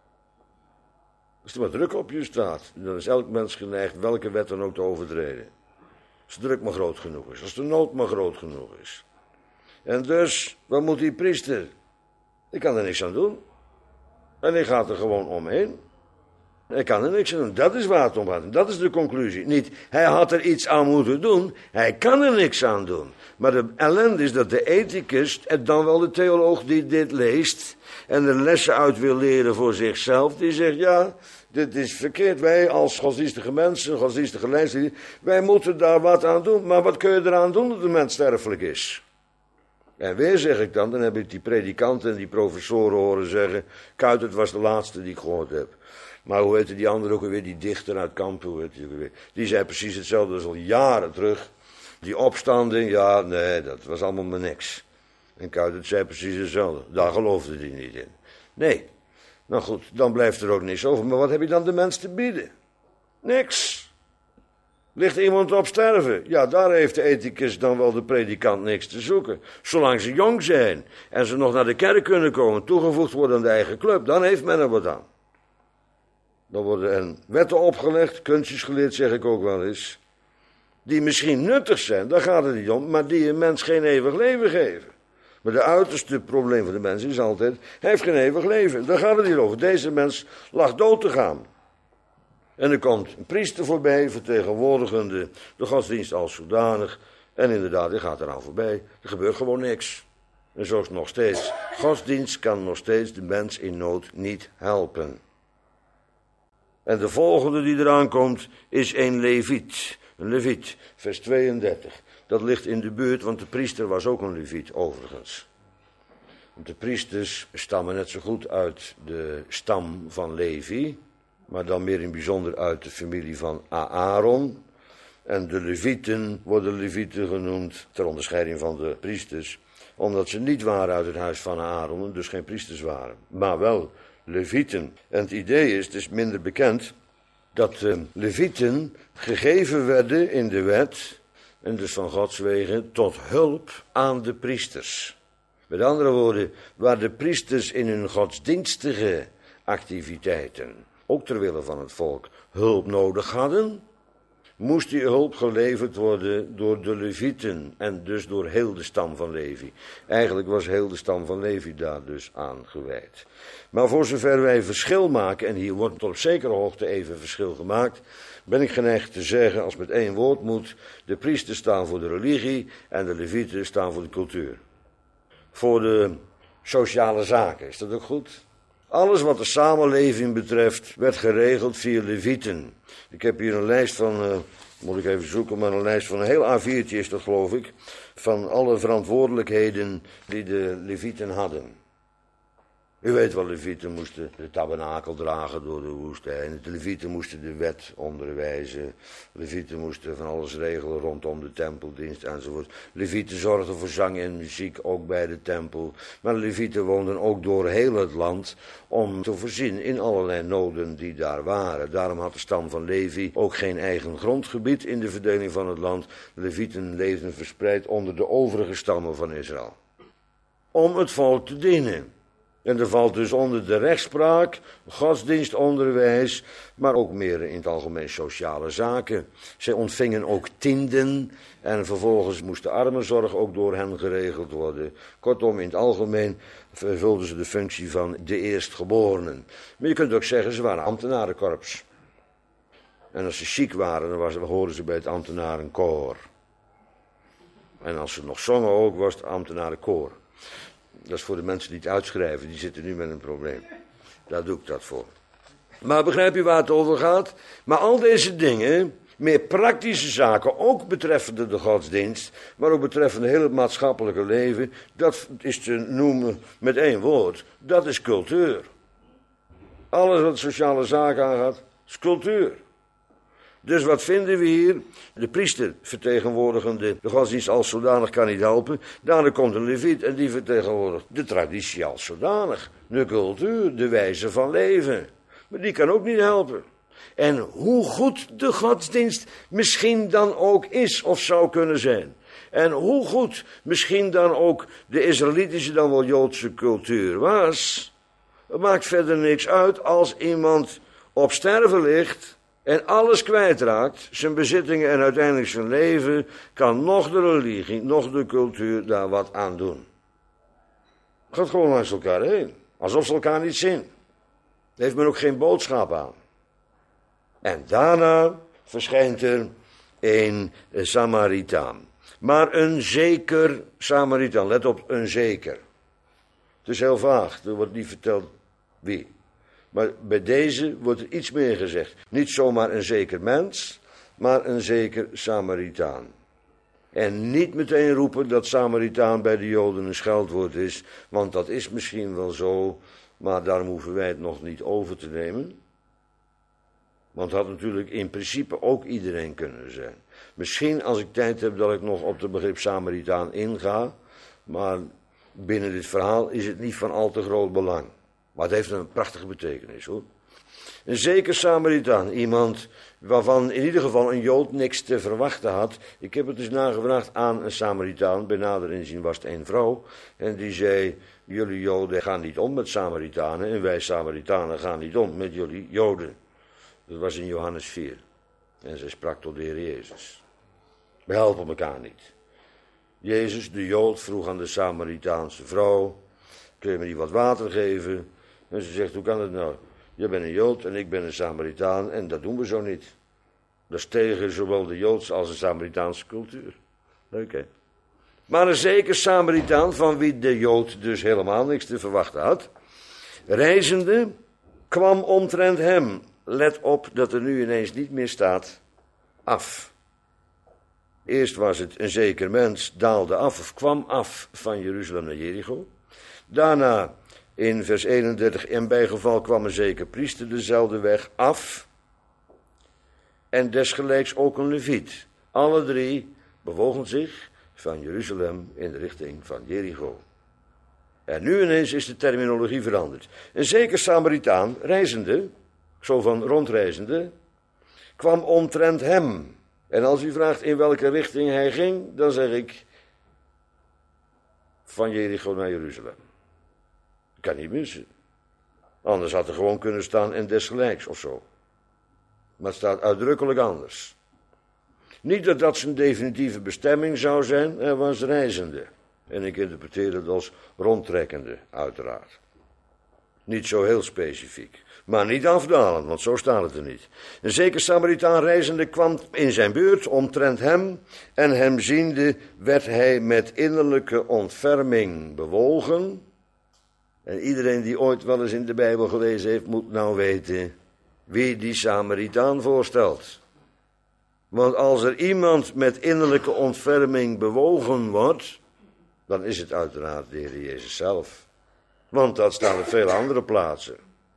Als er wat druk op je staat, dan is elk mens geneigd welke wet dan ook te overtreden. Als de druk maar groot genoeg is, als de nood maar groot genoeg is. En dus, wat moet die priester? Ik kan er niks aan doen. En hij gaat er gewoon omheen. Hij kan er niks aan doen. Dat is waar het om gaat. Dat is de conclusie. Niet, hij had er iets aan moeten doen. Hij kan er niks aan doen. Maar de ellende is dat de ethicus, en dan wel de theoloog die dit leest, en er lessen uit wil leren voor zichzelf, die zegt, ja, dit is verkeerd. Wij als godsdienstige mensen, godsdienstige leiders, wij moeten daar wat aan doen. Maar wat kun je eraan doen dat de mens sterfelijk is? En weer zeg ik dan, dan heb ik die predikanten en die professoren horen zeggen, Kuitert was de laatste die ik gehoord heb. Maar hoe heette die andere ook alweer, die dichter uit Kampen, hoe heet die ook alweer? Die zei precies hetzelfde als al jaren terug. Die opstanding, ja, nee, dat was allemaal maar niks. En Kuitert zei precies hetzelfde. Daar geloofde hij niet in. Nee. Nou goed, dan blijft er ook niks over. Maar wat heb je dan de mens te bieden? Niks. Ligt iemand op sterven? Ja, daar heeft de ethicus dan wel de predikant niks te zoeken. Zolang ze jong zijn en ze nog naar de kerk kunnen komen, toegevoegd worden aan de eigen club, dan heeft men er wat aan. Dan worden er wetten opgelegd, kunstjes geleerd, zeg ik ook wel eens, die misschien nuttig zijn, daar gaat het niet om, maar die een mens geen eeuwig leven geven. Maar de uiterste probleem van de mens is altijd, hij heeft geen eeuwig leven. Daar gaat het niet over. Deze mens lag dood te gaan. En er komt een priester voorbij, vertegenwoordigende de godsdienst als zodanig. En inderdaad, die gaat eraan voorbij. Er gebeurt gewoon niks. En zo is het nog steeds. Godsdienst kan nog steeds de mens in nood niet helpen. En de volgende die eraan komt is een leviet. Een leviet, vers tweeëndertig. Dat ligt in de buurt, want de priester was ook een leviet, overigens. Want de priesters stammen net zo goed uit de stam van Levi, maar dan meer in bijzonder uit de familie van Aaron. En de levieten worden levieten genoemd, ter onderscheiding van de priesters, omdat ze niet waren uit het huis van Aaron en dus geen priesters waren, maar wel levieten. En het idee is, het is minder bekend, dat de levieten gegeven werden in de wet, en dus van Gods wegen, tot hulp aan de priesters. Met andere woorden, waar de priesters in hun godsdienstige activiteiten, ook ter wille van het volk, hulp nodig hadden, moest die hulp geleverd worden door de levieten en dus door heel de stam van Levi. Eigenlijk was heel de stam van Levi daar dus aan gewijd. Maar voor zover wij verschil maken, en hier wordt tot op zekere hoogte even verschil gemaakt, ben ik geneigd te zeggen, als met één woord moet, de priesters staan voor de religie en de levieten staan voor de cultuur. Voor de sociale zaken. Is dat ook goed? Alles wat de samenleving betreft werd geregeld via levieten. Ik heb hier een lijst van, uh, moet ik even zoeken, maar een lijst van een heel A viertje is dat, geloof ik, van alle verantwoordelijkheden die de levieten hadden. U weet wel, levieten moesten de tabernakel dragen door de woestijn. De levieten moesten de wet onderwijzen. Levieten moesten van alles regelen rondom de tempeldienst enzovoort. Levieten zorgden voor zang en muziek, ook bij de tempel. Maar de levieten woonden ook door heel het land om te voorzien in allerlei noden die daar waren. Daarom had de stam van Levi ook geen eigen grondgebied in de verdeling van het land. De levieten leefden verspreid onder de overige stammen van Israël. Om het volk te dienen. En er valt dus onder de rechtspraak, godsdienstonderwijs, maar ook meer in het algemeen sociale zaken. Zij ontvingen ook tienden en vervolgens moest de armenzorg ook door hen geregeld worden. Kortom, in het algemeen vervulden ze de functie van de eerstgeborenen. Maar je kunt ook zeggen, ze waren ambtenarenkorps. En als ze chic waren, dan was, hoorden ze bij het ambtenarenkoor. En als ze nog zongen ook, was het ambtenarenkoor. Dat is voor de mensen die het uitschrijven, die zitten nu met een probleem. Daar doe ik dat voor. Maar begrijp je waar het over gaat? Maar al deze dingen, meer praktische zaken, ook betreffende de godsdienst, maar ook betreffende heel het maatschappelijke leven, dat is te noemen met één woord. Dat is cultuur. Alles wat sociale zaken aangaat, is cultuur. Dus wat vinden we hier? De priester vertegenwoordigende de godsdienst als zodanig kan niet helpen. Daarna komt een leviet en die vertegenwoordigt de traditie als zodanig. De cultuur, de wijze van leven. Maar die kan ook niet helpen. En hoe goed de godsdienst misschien dan ook is of zou kunnen zijn. En hoe goed misschien dan ook de Israëlitische dan wel Joodse cultuur was. Het maakt verder niks uit als iemand op sterven ligt en alles kwijtraakt, zijn bezittingen en uiteindelijk zijn leven, kan nog de religie, nog de cultuur daar wat aan doen. Het gaat gewoon langs elkaar heen, alsof ze elkaar niet zien. Daar heeft men ook geen boodschap aan. En daarna verschijnt er een Samaritaan. Maar een zeker Samaritaan, let op, een zeker. Het is heel vaag, er wordt niet verteld wie. Maar bij deze wordt er iets meer gezegd. Niet zomaar een zeker mens, maar een zeker Samaritaan. En niet meteen roepen dat Samaritaan bij de Joden een scheldwoord is, want dat is misschien wel zo, maar daarom hoeven wij het nog niet over te nemen. Want het had natuurlijk in principe ook iedereen kunnen zijn. Misschien als ik tijd heb dat ik nog op het begrip Samaritaan inga, maar binnen dit verhaal is het niet van al te groot belang. Maar het heeft een prachtige betekenis, hoor. Een zeker Samaritaan, iemand waarvan in ieder geval een Jood niks te verwachten had. Ik heb het dus nagevraagd aan een Samaritaan, bij nader inzien was het één vrouw. En die zei, jullie Joden gaan niet om met Samaritanen en wij Samaritanen gaan niet om met jullie Joden. Dat was in Johannes vier. En zij sprak tot de Heer Jezus. We helpen elkaar niet. Jezus, de Jood, vroeg aan de Samaritaanse vrouw, kun je me niet wat water geven? En ze zegt, hoe kan het nou? Je bent een Jood en ik ben een Samaritaan en dat doen we zo niet. Dat is tegen zowel de Joodse als de Samaritaanse cultuur. Leuk, hè? Maar een zeker Samaritaan, van wie de Jood dus helemaal niks te verwachten had, reizende, kwam omtrent hem. Let op dat er nu ineens niet meer staat, af. Eerst was het een zeker mens, daalde af of kwam af van Jeruzalem naar Jericho. Daarna in vers eenendertig, en bij geval kwam een zeker priester dezelfde weg af. En desgelijks ook een leviet. Alle drie bewogen zich van Jeruzalem in de richting van Jericho. En nu ineens is de terminologie veranderd. Een zeker Samaritaan, reizende, zo van rondreizende, kwam omtrent hem. En als u vraagt in welke richting hij ging, dan zeg ik van Jericho naar Jeruzalem. Dat kan niet missen. Anders had er gewoon kunnen staan en desgelijks of zo. Maar het staat uitdrukkelijk anders. Niet dat dat zijn definitieve bestemming zou zijn, hij was reizende. En ik interpreteer het als rondtrekkende, uiteraard. Niet zo heel specifiek. Maar niet afdalend, want zo staat het er niet. Een zeker Samaritaan reizende kwam in zijn buurt omtrent hem, en hem ziende werd hij met innerlijke ontferming bewogen. En iedereen die ooit wel eens in de Bijbel gelezen heeft, moet nou weten wie die Samaritaan voorstelt. Want als er iemand met innerlijke ontferming bewogen wordt, dan is het uiteraard de Heer Jezus zelf. Want dat staat op vele andere plaatsen.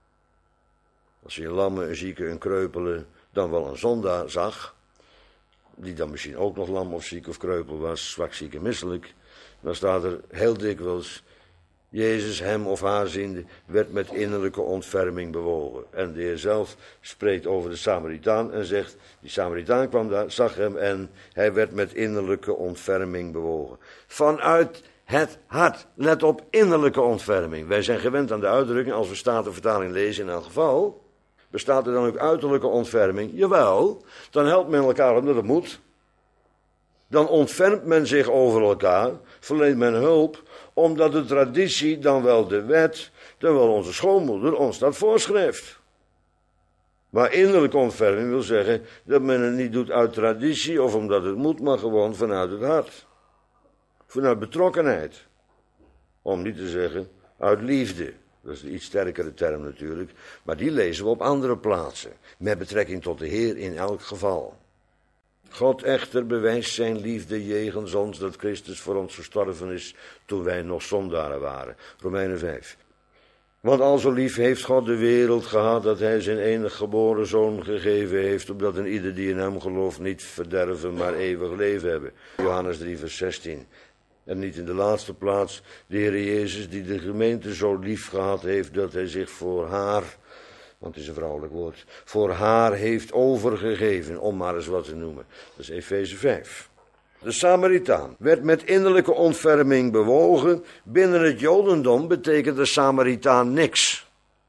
Als je een lamme, een zieke, een kreupele, dan wel een zondaar zag, die dan misschien ook nog lam of ziek of kreupel was, zwak, ziek en misselijk, dan staat er heel dikwijls, Jezus, hem of haar ziende, werd met innerlijke ontferming bewogen. En de Heer zelf spreekt over de Samaritaan en zegt, die Samaritaan kwam daar, zag hem en hij werd met innerlijke ontferming bewogen. Vanuit het hart, let op, innerlijke ontferming. Wij zijn gewend aan de uitdrukking, als we Statenvertaling lezen in elk geval, bestaat er dan ook uiterlijke ontferming? Jawel, dan helpt men elkaar omdat het moet. Dan ontfermt men zich over elkaar, verleent men hulp, omdat de traditie, dan wel de wet, dan wel onze schoonmoeder ons dat voorschrijft. Maar innerlijke ontferming wil zeggen dat men het niet doet uit traditie of omdat het moet, maar gewoon vanuit het hart. Vanuit betrokkenheid. Om niet te zeggen uit liefde. Dat is een iets sterkere term natuurlijk, maar die lezen we op andere plaatsen. Met betrekking tot de Heer in elk geval. God echter bewijst zijn liefde jegens ons dat Christus voor ons gestorven is toen wij nog zondaren waren. Romeinen vijf. Want al zo lief heeft God de wereld gehad dat hij zijn enige geboren zoon gegeven heeft, opdat een ieder die in hem gelooft niet verderven, maar eeuwig leven hebben. Johannes drie vers zestien. En niet in de laatste plaats de Heer Jezus die de gemeente zo lief gehad heeft dat hij zich voor haar, want het is een vrouwelijk woord, voor haar heeft overgegeven, om maar eens wat te noemen. Dat is Efeze vijf. De Samaritaan werd met innerlijke ontferming bewogen. Binnen het Jodendom betekent de Samaritaan niks.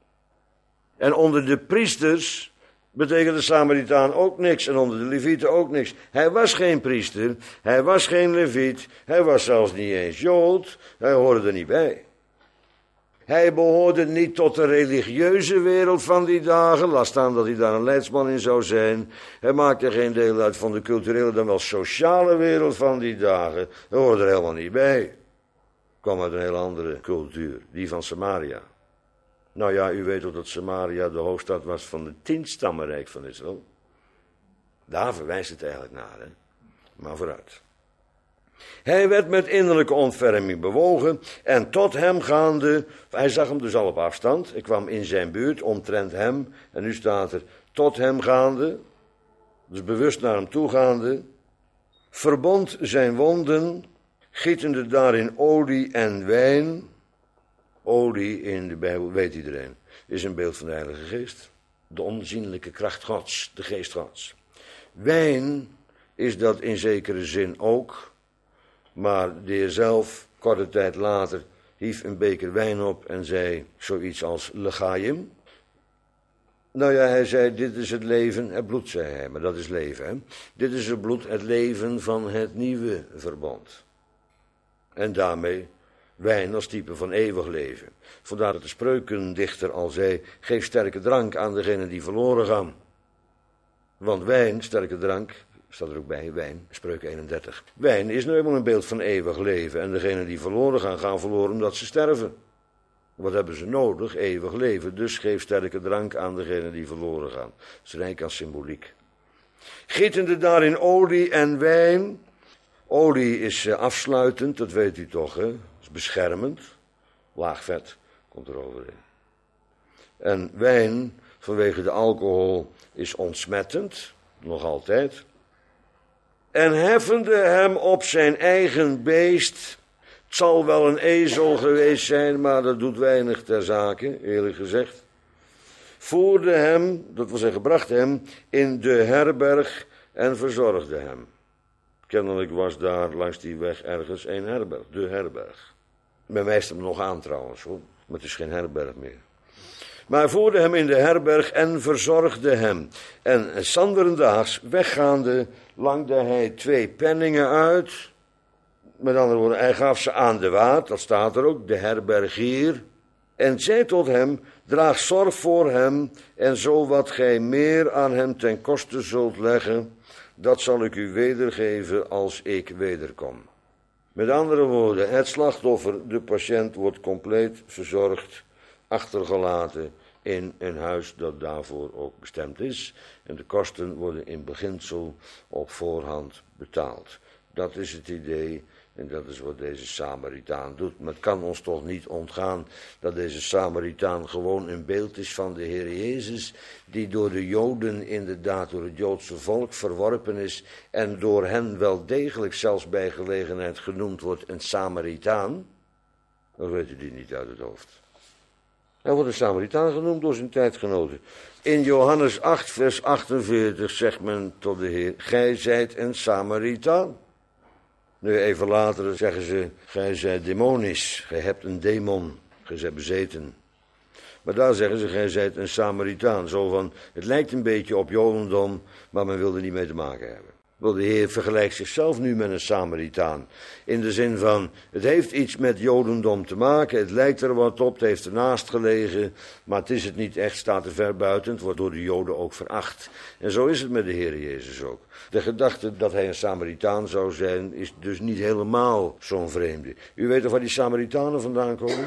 En onder de priesters betekent de Samaritaan ook niks. En onder de Levieten ook niks. Hij was geen priester, hij was geen Leviet, hij was zelfs niet eens Jood, hij hoorde er niet bij. Hij behoorde niet tot de religieuze wereld van die dagen, laat staan dat hij daar een leidsman in zou zijn. Hij maakte geen deel uit van de culturele, dan wel sociale wereld van die dagen. Hij hoorde er helemaal niet bij. Kwam uit een heel andere cultuur, die van Samaria. Nou ja, u weet ook dat Samaria de hoofdstad was van het tienstammenrijk van Israël. Daar verwijst het eigenlijk naar, hè. Maar vooruit. Hij werd met innerlijke ontferming bewogen en tot hem gaande, hij zag hem dus al op afstand, ik kwam in zijn buurt, omtrent hem, en nu staat er, tot hem gaande, dus bewust naar hem toe gaande, verbond zijn wonden, gietende daarin olie en wijn. Olie in de Bijbel, weet iedereen, is een beeld van de Heilige Geest. De onzienlijke kracht Gods, de Geest Gods. Wijn is dat in zekere zin ook. Maar de Heer zelf, korte tijd later, hief een beker wijn op en zei zoiets als legaim. Nou ja, hij zei, dit is het leven, het bloed, zei hij, maar dat is leven, hè. Dit is het bloed, het leven van het nieuwe verbond. En daarmee wijn als type van eeuwig leven. Vandaar dat de spreukendichter al zei, geef sterke drank aan degenen die verloren gaan. Want wijn, sterke drank, staat er ook bij, wijn, Spreuken eenendertig. Wijn is nu eenmaal een beeld van eeuwig leven. En degenen die verloren gaan, gaan verloren omdat ze sterven. Wat hebben ze nodig? Eeuwig leven. Dus geef sterke drank aan degenen die verloren gaan. Dat is rijk aan symboliek. Gietende daarin olie en wijn. Olie is afsluitend, dat weet u toch, hè? Dat is beschermend. Laag vet komt er overheen. En wijn, vanwege de alcohol, is ontsmettend. Nog altijd. En heffende hem op zijn eigen beest. Het zal wel een ezel geweest zijn, maar dat doet weinig ter zake, eerlijk gezegd. Voerde hem, dat wil zeggen bracht hem, in de herberg en verzorgde hem. Kennelijk was daar langs die weg ergens een herberg, de herberg. Men wijst hem nog aan trouwens, hoor, maar het is geen herberg meer. Maar voerde hem in de herberg en verzorgde hem. En sanderendaags weggaande langde hij twee penningen uit. Met andere woorden, hij gaf ze aan de waard, dat staat er ook, de herbergier. En zei tot hem, draag zorg voor hem, en zo wat gij meer aan hem ten koste zult leggen, dat zal ik u wedergeven als ik wederkom. Met andere woorden, het slachtoffer, de patiënt, wordt compleet verzorgd, achtergelaten in een huis dat daarvoor ook bestemd is. En de kosten worden in beginsel op voorhand betaald. Dat is het idee en dat is wat deze Samaritaan doet. Maar het kan ons toch niet ontgaan dat deze Samaritaan gewoon een beeld is van de Heer Jezus, die door de Joden inderdaad, door het Joodse volk verworpen is en door hen wel degelijk zelfs bij gelegenheid genoemd wordt een Samaritaan. Dat weet u die niet uit het hoofd. Hij wordt een Samaritaan genoemd door zijn tijdgenoten. In Johannes acht, vers achtenveertig zegt men tot de Heer: gij zijt een Samaritaan. Nu even later zeggen ze: gij zijt demonisch, gij hebt een demon, gij zijt bezeten. Maar daar zeggen ze: gij zijt een Samaritaan. Zo van, het lijkt een beetje op Jodendom, maar men wil er niet mee te maken hebben. Wel, de Heer vergelijkt zichzelf nu met een Samaritaan. In de zin van, het heeft iets met Jodendom te maken, het lijkt er wat op, het heeft ernaast gelegen, maar het is het niet echt, staat er ver buiten, het wordt door de Joden ook veracht. En zo is het met de Heer Jezus ook. De gedachte dat hij een Samaritaan zou zijn, is dus niet helemaal zo'n vreemde. U weet toch waar die Samaritanen vandaan komen?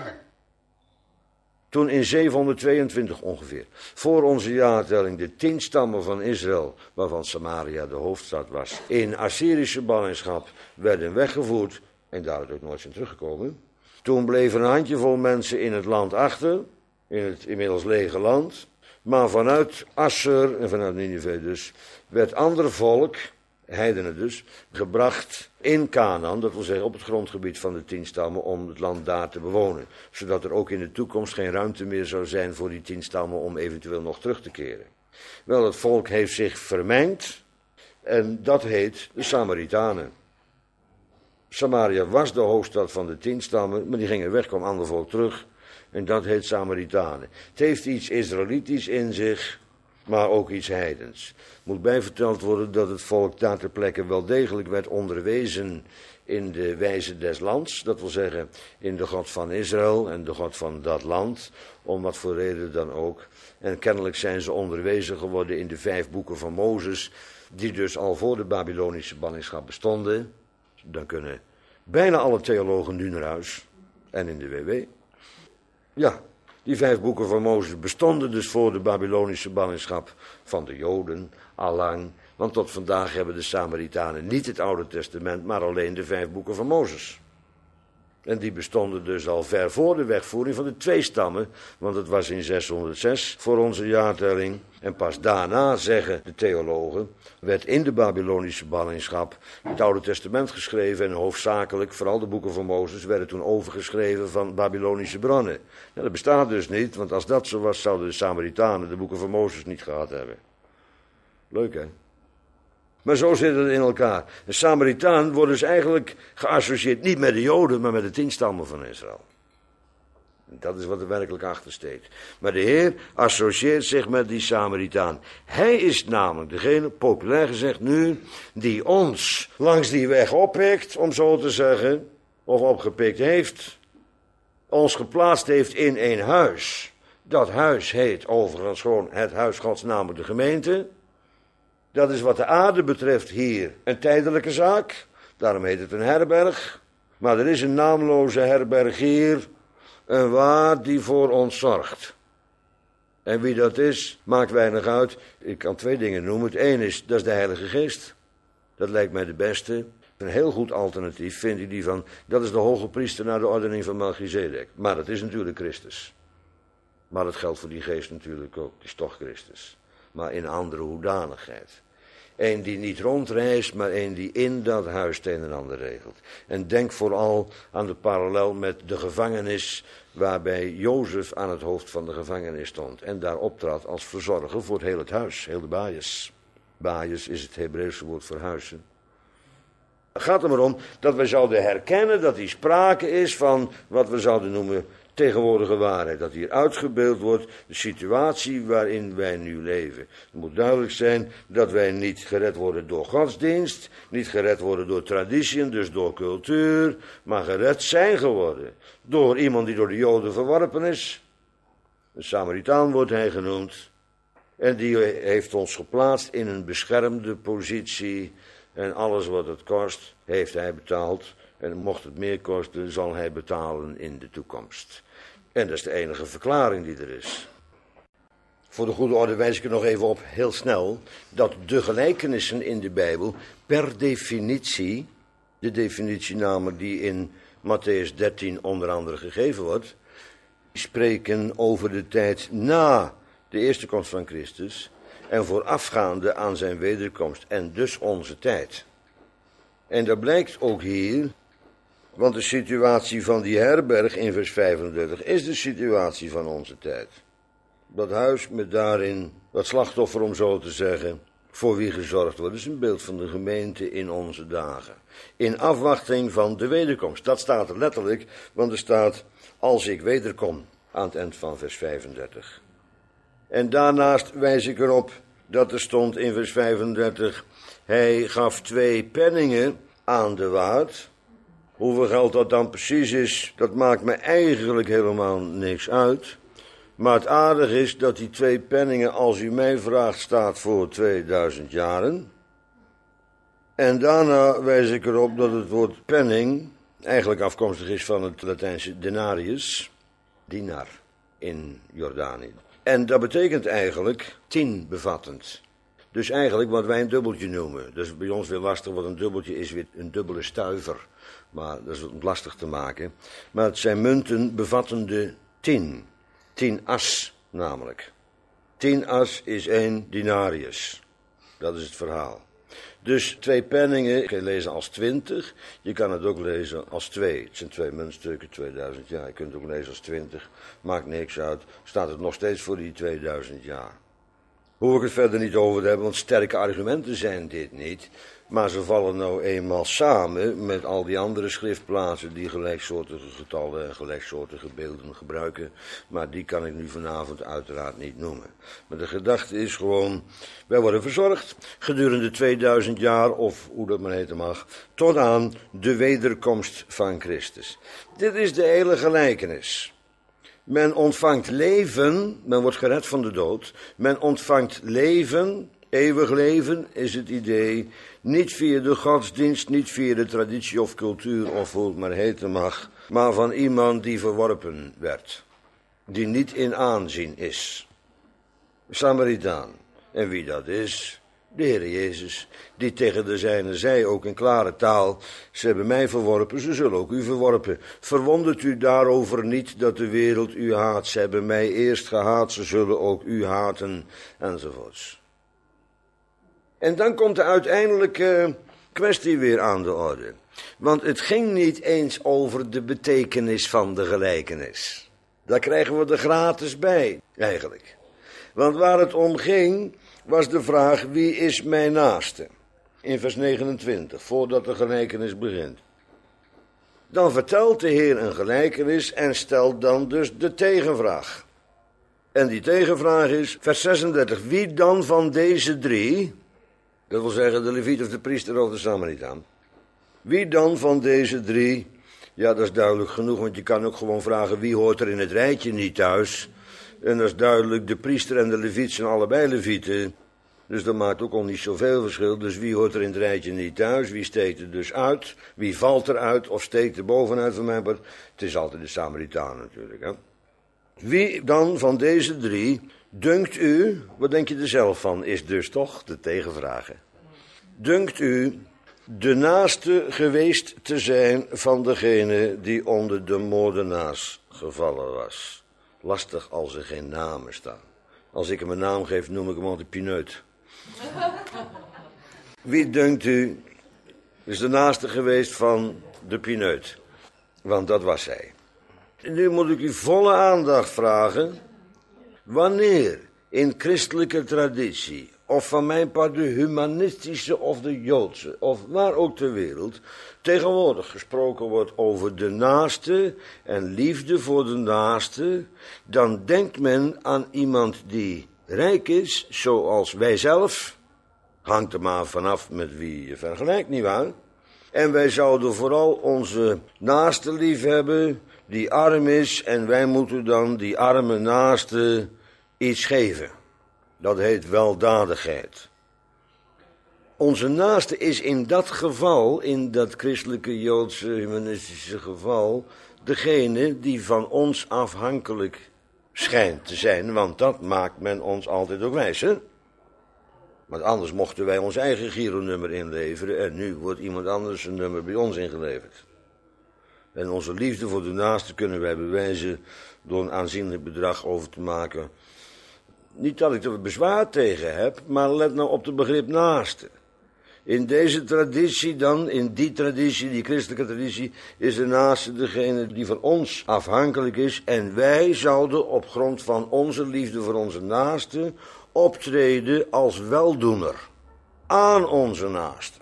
Toen in zevenhonderdtweeëntwintig ongeveer, voor onze jaartelling, de tien stammen van Israël, waarvan Samaria de hoofdstad was, in Assyrische ballingschap werden weggevoerd en daaruit ook nooit zijn teruggekomen. Toen bleven een handjevol mensen in het land achter, in het inmiddels lege land, maar vanuit Assur en vanuit Nineve dus, werd ander volk, heidenen dus, gebracht in Canaan, dat wil zeggen op het grondgebied van de tien stammen, om het land daar te bewonen. Zodat er ook in de toekomst geen ruimte meer zou zijn voor die tien stammen om eventueel nog terug te keren. Wel, het volk heeft zich vermengd en dat heet de Samaritanen. Samaria was de hoofdstad van de tien stammen, maar die gingen weg, kwam ander volk terug en dat heet Samaritanen. Het heeft iets Israëlitisch in zich, maar ook iets heidens. Moet bijverteld worden dat het volk daar ter plekke wel degelijk werd onderwezen in de wijze des lands. Dat wil zeggen in de God van Israël en de God van dat land, om wat voor reden dan ook. En kennelijk zijn ze onderwezen geworden in de vijf boeken van Mozes, die dus al voor de Babylonische ballingschap bestonden. Dan kunnen bijna alle theologen nu naar huis en in de W W. Ja. Die vijf boeken van Mozes bestonden dus voor de Babylonische ballingschap van de Joden allang. Want tot vandaag hebben de Samaritanen niet het Oude Testament, maar alleen de vijf boeken van Mozes. En die bestonden dus al ver voor de wegvoering van de twee stammen, want het was in zeshonderdzes voor onze jaartelling. En pas daarna, zeggen de theologen, werd in de Babylonische ballingschap het Oude Testament geschreven en hoofdzakelijk, vooral de boeken van Mozes, werden toen overgeschreven van Babylonische bronnen. Ja, dat bestaat dus niet, want als dat zo was, zouden de Samaritanen de boeken van Mozes niet gehad hebben. Leuk, hè? Maar zo zit het in elkaar. De Samaritaan wordt dus eigenlijk geassocieerd niet met de Joden, maar met de tien stammen van Israël. Dat is wat er werkelijk achter steekt. Maar de Heer associeert zich met die Samaritaan. Hij is namelijk degene, populair gezegd nu, die ons langs die weg oppikt, om zo te zeggen, of opgepikt heeft, ons geplaatst heeft in een huis. Dat huis heet overigens gewoon het huis Gods, namelijk de gemeente. Dat is wat de aarde betreft hier een tijdelijke zaak. Daarom heet het een herberg. Maar er is een naamloze herberg hier, een waard die voor ons zorgt. En wie dat is, maakt weinig uit. Ik kan twee dingen noemen. Het een is, dat is de Heilige Geest. Dat lijkt mij de beste. Een heel goed alternatief vind ik die van, dat is de hoge priester naar de ordening van Melchizedek. Maar dat is natuurlijk Christus. Maar dat geldt voor die geest natuurlijk ook. Het is toch Christus. Maar in een andere hoedanigheid. Eén die niet rondreist, maar één die in dat huis het een en ander regelt. En denk vooral aan de parallel met de gevangenis, waarbij Jozef aan het hoofd van de gevangenis stond. En daar optrad als verzorger voor het hele het huis, heel de baaiers. Baaiers is het Hebreeuwse woord voor huizen. Het gaat er maar om dat we zouden herkennen dat hier sprake is van wat we zouden noemen tegenwoordige waarheid. Dat hier uitgebeeld wordt de situatie waarin wij nu leven. Het moet duidelijk zijn dat wij niet gered worden door godsdienst, niet gered worden door traditie, dus door cultuur, maar gered zijn geworden door iemand die door de Joden verworpen is. Een Samaritaan wordt hij genoemd. En die heeft ons geplaatst in een beschermde positie. En alles wat het kost, heeft hij betaald. En mocht het meer kosten, zal hij betalen in de toekomst. En dat is de enige verklaring die er is. Voor de goede orde wijs ik er nog even op, heel snel, dat de gelijkenissen in de Bijbel per definitie, de definitie namelijk die in Mattheüs dertien onder andere gegeven wordt, spreken over de tijd na de eerste komst van Christus en voorafgaande aan zijn wederkomst en dus onze tijd. En dat blijkt ook hier, want de situatie van die herberg in vers vijfendertig is de situatie van onze tijd. Dat huis met daarin dat slachtoffer, om zo te zeggen, voor wie gezorgd wordt, is een beeld van de gemeente in onze dagen. In afwachting van de wederkomst. Dat staat er letterlijk, want er staat, als ik wederkom, aan het eind van vers vijfendertig. En daarnaast wijs ik erop dat er stond in vers vijfendertig, hij gaf twee penningen aan de waard. Hoeveel geld dat dan precies is, dat maakt me eigenlijk helemaal niks uit. Maar het aardige is dat die twee penningen, als u mij vraagt, staat voor tweeduizend jaren. En daarna wijs ik erop dat het woord penning eigenlijk afkomstig is van het Latijnse denarius, dinar in Jordanië. En dat betekent eigenlijk tien bevattend. Dus eigenlijk wat wij een dubbeltje noemen. Dat is bij ons weer lastig, want een dubbeltje is weer een dubbele stuiver. Maar dat is wat lastig te maken. Maar het zijn munten bevattende tien. Tien as namelijk. Tien as is één denarius. Dat is het verhaal. Dus twee penningen, je kan je lezen als twintig. Je kan het ook lezen als twee. Het zijn twee muntstukken, tweeduizend jaar. Je kunt het ook lezen als twintig. Maakt niks uit. Staat het nog steeds voor die tweeduizend jaar. Hoef ik het verder niet over te hebben, want sterke argumenten zijn dit niet. Maar ze vallen nou eenmaal samen met al die andere schriftplaatsen die gelijksoortige getallen en gelijksoortige beelden gebruiken. Maar die kan ik nu vanavond uiteraard niet noemen. Maar de gedachte is gewoon, wij worden verzorgd gedurende tweeduizend jaar, of hoe dat maar heten mag, tot aan de wederkomst van Christus. Dit is de hele gelijkenis. Men ontvangt leven, men wordt gered van de dood. Men ontvangt leven, eeuwig leven is het idee, niet via de godsdienst, niet via de traditie of cultuur of hoe het maar heten mag, maar van iemand die verworpen werd, die niet in aanzien is. Samaritaan. En wie dat is? De Heer Jezus, die tegen de zijnen zei, ook in klare taal, ze hebben mij verworpen, ze zullen ook u verworpen. Verwondert u daarover niet dat de wereld u haat, ze hebben mij eerst gehaat, ze zullen ook u haten, enzovoorts. En dan komt de uiteindelijke kwestie weer aan de orde. Want het ging niet eens over de betekenis van de gelijkenis. Daar krijgen we er gratis bij, eigenlijk. Want waar het om ging, was de vraag, wie is mijn naaste? In vers negenentwintig, voordat de gelijkenis begint. Dan vertelt de Heer een gelijkenis en stelt dan dus de tegenvraag. En die tegenvraag is, vers zesendertig, wie dan van deze drie, dat wil zeggen de leviet of de priester of de Samaritaan, wie dan van deze drie, ja dat is duidelijk genoeg, want je kan ook gewoon vragen, wie hoort er in het rijtje niet thuis? En dat is duidelijk, de priester en de leviet zijn allebei levieten. Dus dat maakt ook al niet zoveel verschil. Dus wie hoort er in het rijtje niet thuis? Wie steekt er dus uit? Wie valt eruit of steekt er bovenuit van mij? Het is altijd de Samaritaan natuurlijk. Hè? Wie dan van deze drie, dunkt u, wat denk je er zelf van, is dus toch de tegenvraag. Dunkt u de naaste geweest te zijn van degene die onder de moordenaars gevallen was? Lastig als er geen namen staan. Als ik hem een naam geef, noem ik hem altijd Pineut. Wie dunkt u is de naaste geweest van de Pineut? Want dat was hij. Nu moet ik u volle aandacht vragen. Wanneer in christelijke traditie, of van mijn part de humanistische of de Joodse, of waar ook ter wereld, tegenwoordig gesproken wordt over de naaste en liefde voor de naaste, dan denkt men aan iemand die rijk is, zoals wij zelf. Hangt er maar vanaf met wie je vergelijkt, nietwaar? En wij zouden vooral onze naaste lief hebben, die arm is, en wij moeten dan die arme naaste iets geven. Dat heet weldadigheid. Onze naaste is in dat geval, in dat christelijke, joodse, humanistische geval, degene die van ons afhankelijk schijnt te zijn, want dat maakt men ons altijd ook wijs, hè? Want anders mochten wij ons eigen gironummer inleveren en nu wordt iemand anders een nummer bij ons ingeleverd. En onze liefde voor de naaste kunnen wij bewijzen door een aanzienlijk bedrag over te maken. Niet dat ik er bezwaar tegen heb, maar let nou op het begrip naaste. In deze traditie dan, in die traditie, die christelijke traditie, is de naaste degene die van ons afhankelijk is. En wij zouden op grond van onze liefde voor onze naaste optreden als weldoener aan onze naaste.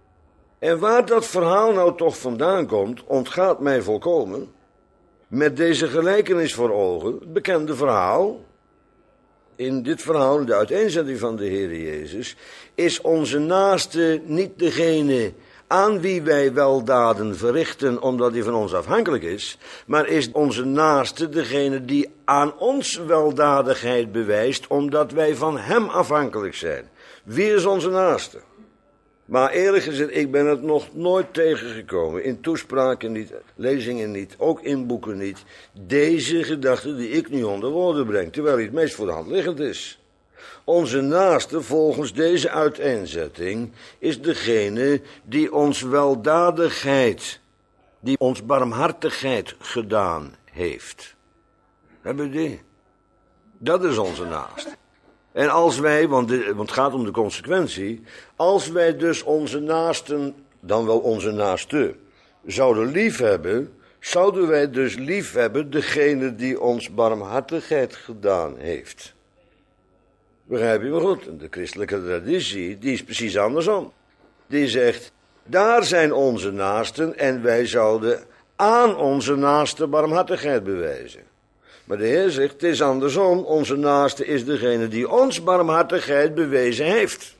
En waar dat verhaal nou toch vandaan komt, ontgaat mij volkomen. Met deze gelijkenis voor ogen, het bekende verhaal. In dit verhaal, de uiteenzetting van de Heer Jezus, is onze naaste niet degene aan wie wij weldaden verrichten omdat hij van ons afhankelijk is, maar is onze naaste degene die aan ons weldadigheid bewijst omdat wij van hem afhankelijk zijn. Wie is onze naaste? Maar eerlijk gezegd, ik ben het nog nooit tegengekomen. In toespraken niet, lezingen niet, ook in boeken niet. Deze gedachte die ik nu onder woorden breng, terwijl het meest voor de hand liggend is. Onze naaste, volgens deze uiteenzetting, is degene die ons weldadigheid, die ons barmhartigheid gedaan heeft. Hebben we die? Dat is onze naaste. En als wij, want, de, want het gaat om de consequentie, als wij dus onze naasten, dan wel onze naaste, zouden liefhebben, zouden wij dus liefhebben degene die ons barmhartigheid gedaan heeft. Begrijp je me goed? De christelijke traditie, die is precies andersom. Die zegt, daar zijn onze naasten en wij zouden aan onze naaste barmhartigheid bewijzen. Maar de Heer zegt, het is andersom, onze naaste is degene die ons barmhartigheid bewezen heeft.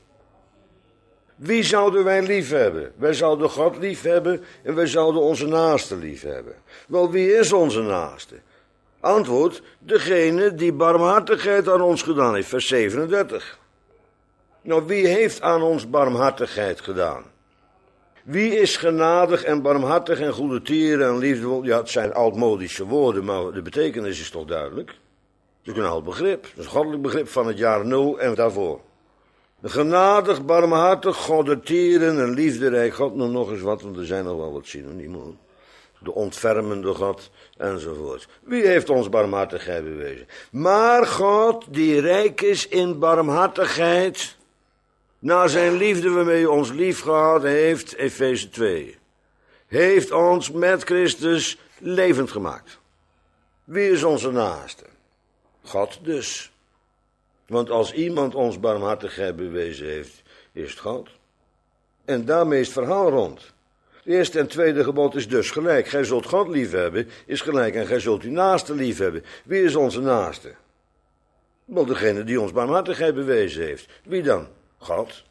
Wie zouden wij lief hebben? Wij zouden God lief hebben en wij zouden onze naaste lief hebben. Wel, wie is onze naaste? Antwoord, degene die barmhartigheid aan ons gedaan heeft, vers zevenendertig. Nou, wie heeft aan ons barmhartigheid gedaan? Wie is genadig en barmhartig en goedertieren en liefdevol? Ja, het zijn oudmodische woorden, maar de betekenis is toch duidelijk? Het is een oud begrip, het is een goddelijk begrip van het jaar nul en daarvoor. Genadig, barmhartig, goedertieren en liefderijk. God, noem nog eens wat, want er zijn nog wel wat synoniemen. De ontfermende God, enzovoort. Wie heeft ons barmhartigheid bewezen? Maar God, die rijk is in barmhartigheid, na zijn liefde waarmee hij ons lief gehad heeft, Efeze twee, heeft ons met Christus levend gemaakt. Wie is onze naaste? God dus. Want als iemand ons barmhartigheid bewezen heeft, is het God. En daarmee is het verhaal rond. Het eerste en tweede gebod is dus gelijk. Gij zult God liefhebben, is gelijk. En gij zult uw naaste liefhebben. Wie is onze naaste? Wel degene die ons barmhartigheid bewezen heeft. Wie dan? God.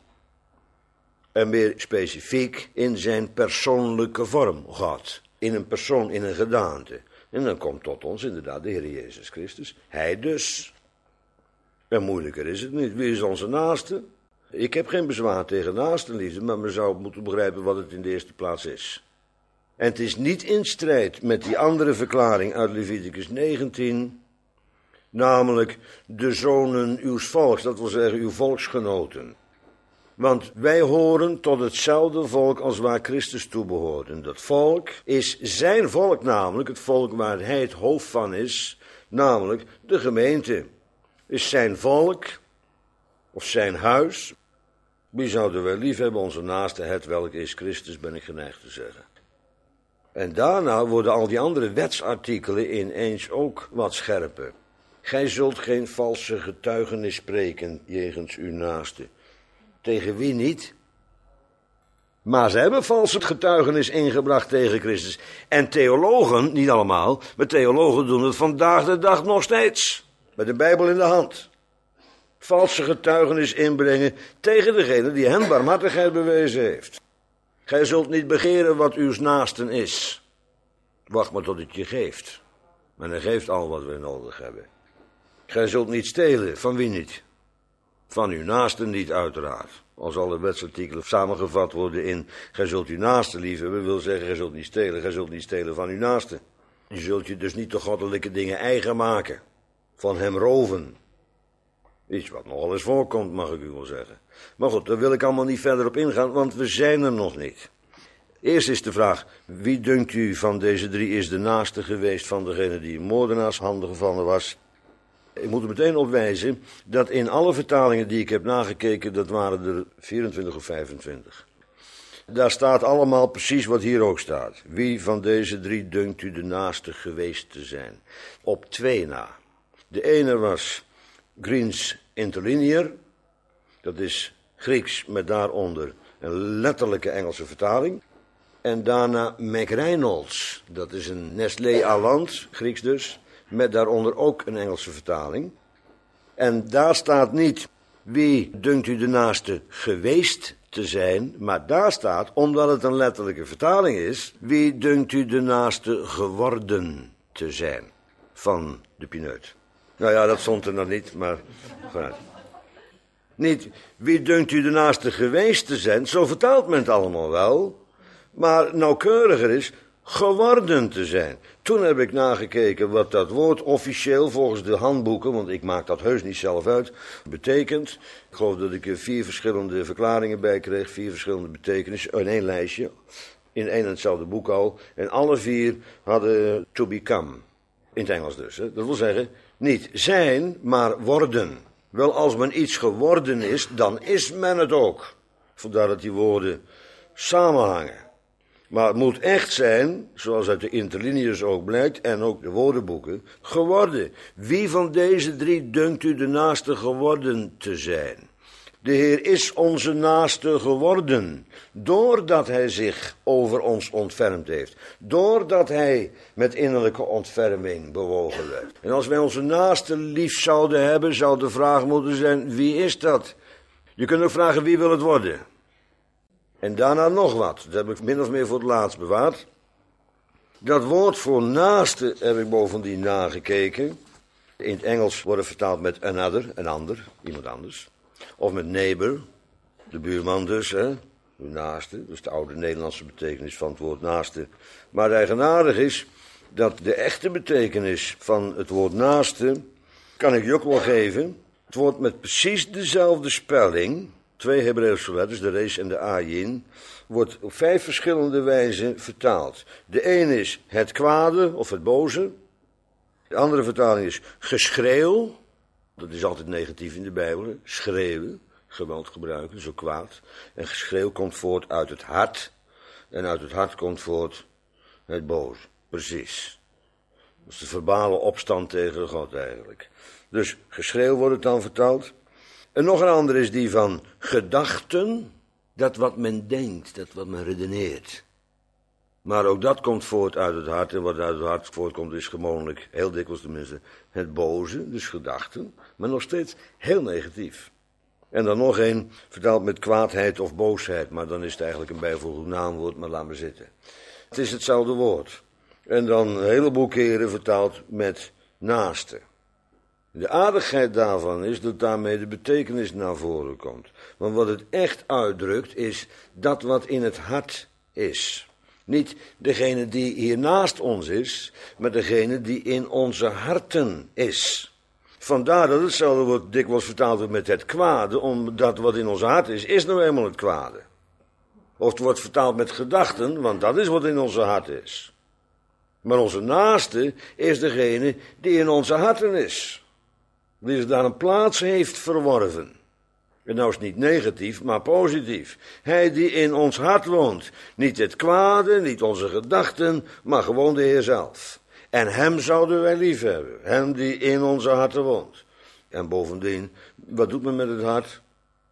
En meer specifiek in zijn persoonlijke vorm, God. In een persoon, in een gedaante. En dan komt tot ons inderdaad de Heer Jezus Christus. Hij dus. En moeilijker is het niet. Wie is onze naaste? Ik heb geen bezwaar tegen naastenliefde, maar men zou moeten begrijpen wat het in de eerste plaats is. En het is niet in strijd met die andere verklaring uit Leviticus negentien, namelijk de zonen uws volks, dat wil zeggen uw volksgenoten. Want wij horen tot hetzelfde volk als waar Christus toe behoort. En dat volk is zijn volk namelijk, het volk waar hij het hoofd van is, namelijk de gemeente. Is zijn volk, of zijn huis. Wie zouden wij lief hebben? Onze naaste, het welk is Christus, ben ik geneigd te zeggen. En daarna worden al die andere wetsartikelen ineens ook wat scherper. Gij zult geen valse getuigenis spreken jegens uw naaste. Tegen wie niet? Maar ze hebben valse getuigenis ingebracht tegen Christus. En theologen, niet allemaal, maar theologen doen het vandaag de dag nog steeds. Met de Bijbel in de hand. Valse getuigenis inbrengen tegen degene die hen barmhartigheid bewezen heeft. Gij zult niet begeren wat uw naasten is. Wacht maar tot het je geeft. Maar hij geeft al wat we nodig hebben. Gij zult niet stelen. Van wie niet? Van uw naasten niet uiteraard. Als alle wetsartikelen samengevat worden in gij zult uw naaste liefhebben, wil zeggen gij zult niet stelen, gij zult niet stelen van uw naaste. Je zult je dus niet de goddelijke dingen eigen maken, van hem roven. Iets wat nogal eens voorkomt, mag ik u wel zeggen. Maar goed, daar wil ik allemaal niet verder op ingaan, want we zijn er nog niet. Eerst is de vraag, wie dunkt u van deze drie is de naaste geweest van degene die in moordenaarshanden gevallen was? Ik moet er meteen op wijzen dat in alle vertalingen die ik heb nagekeken, dat waren er vierentwintig of vijfentwintig. Daar staat allemaal precies wat hier ook staat. Wie van deze drie dunkt u de naaste geweest te zijn? Op twee na. De ene was Green's Interlinear. Dat is Grieks met daaronder een letterlijke Engelse vertaling. En daarna McReynolds. Dat is een Nestlé Aland, Grieks dus, met daaronder ook een Engelse vertaling. En daar staat niet wie dunkt u de naaste geweest te zijn, maar daar staat, omdat het een letterlijke vertaling is, wie dunkt u de naaste geworden te zijn van de pineut. Nou ja, dat stond er nog niet, maar vooruit. Niet wie dunkt u de naaste geweest te zijn, zo vertaalt men het allemaal wel, maar nauwkeuriger is geworden te zijn. Toen heb ik nagekeken wat dat woord officieel volgens de handboeken, want ik maak dat heus niet zelf uit, betekent. Ik geloof dat ik er vier verschillende verklaringen bij kreeg, vier verschillende betekenissen in één lijstje, in één en hetzelfde boek al. En alle vier hadden to become, in het Engels dus. Hè. Dat wil zeggen, niet zijn, maar worden. Wel, als men iets geworden is, dan is men het ook. Vandaar dat die woorden samenhangen. Maar het moet echt zijn, zoals uit de interlinears ook blijkt, en ook de woordenboeken, geworden. Wie van deze drie dunkt u de naaste geworden te zijn? De Heer is onze naaste geworden, doordat hij zich over ons ontfermd heeft. Doordat hij met innerlijke ontferming bewogen werd. En als wij onze naaste lief zouden hebben, zou de vraag moeten zijn, wie is dat? Je kunt ook vragen, wie wil het worden? En daarna nog wat, dat heb ik min of meer voor het laatst bewaard. Dat woord voor naaste heb ik bovendien nagekeken. In het Engels wordt het vertaald met another, een ander, iemand anders. Of met neighbor, de buurman dus, hè, de naaste. Dat is de oude Nederlandse betekenis van het woord naaste. Maar eigenaardig is dat de echte betekenis van het woord naaste, kan ik je ook wel geven. Het wordt met precies dezelfde spelling, twee Hebreeuwse letters, de resh en de ayin, wordt op vijf verschillende wijzen vertaald. De een is het kwade of het boze. De andere vertaling is geschreeuw. Dat is altijd negatief in de Bijbel. Hè? Schreeuwen, geweld gebruiken, zo kwaad. En geschreeuw komt voort uit het hart. En uit het hart komt voort het boze. Precies. Dat is de verbale opstand tegen God eigenlijk. Dus geschreeuw wordt het dan vertaald. En nog een andere is die van gedachten. Dat wat men denkt, dat wat men redeneert. Maar ook dat komt voort uit het hart. En wat uit het hart voortkomt is gewoonlijk, heel dikwijls tenminste, het boze, dus gedachten. Maar nog steeds heel negatief. En dan nog een, vertaald met kwaadheid of boosheid. Maar dan is het eigenlijk een bijvoeglijk naamwoord, maar laat maar zitten. Het is hetzelfde woord. En dan een heleboel keren vertaald met naaste. De aardigheid daarvan is dat daarmee de betekenis naar voren komt. Want wat het echt uitdrukt is dat wat in het hart is. Niet degene die hier naast ons is, maar degene die in onze harten is. Vandaar dat hetzelfde wordt dikwijls vertaald wordt met het kwade, omdat wat in ons hart is, is nou eenmaal het kwade. Of het wordt vertaald met gedachten, want dat is wat in onze hart is. Maar onze naaste is degene die in onze harten is. Die zich daar een plaats heeft verworven. En nou is het niet negatief, maar positief. Hij die in ons hart woont. Niet het kwade, niet onze gedachten, maar gewoon de Heer zelf. En hem zouden wij lief hebben. Hem die in onze harten woont. En bovendien, wat doet men met het hart?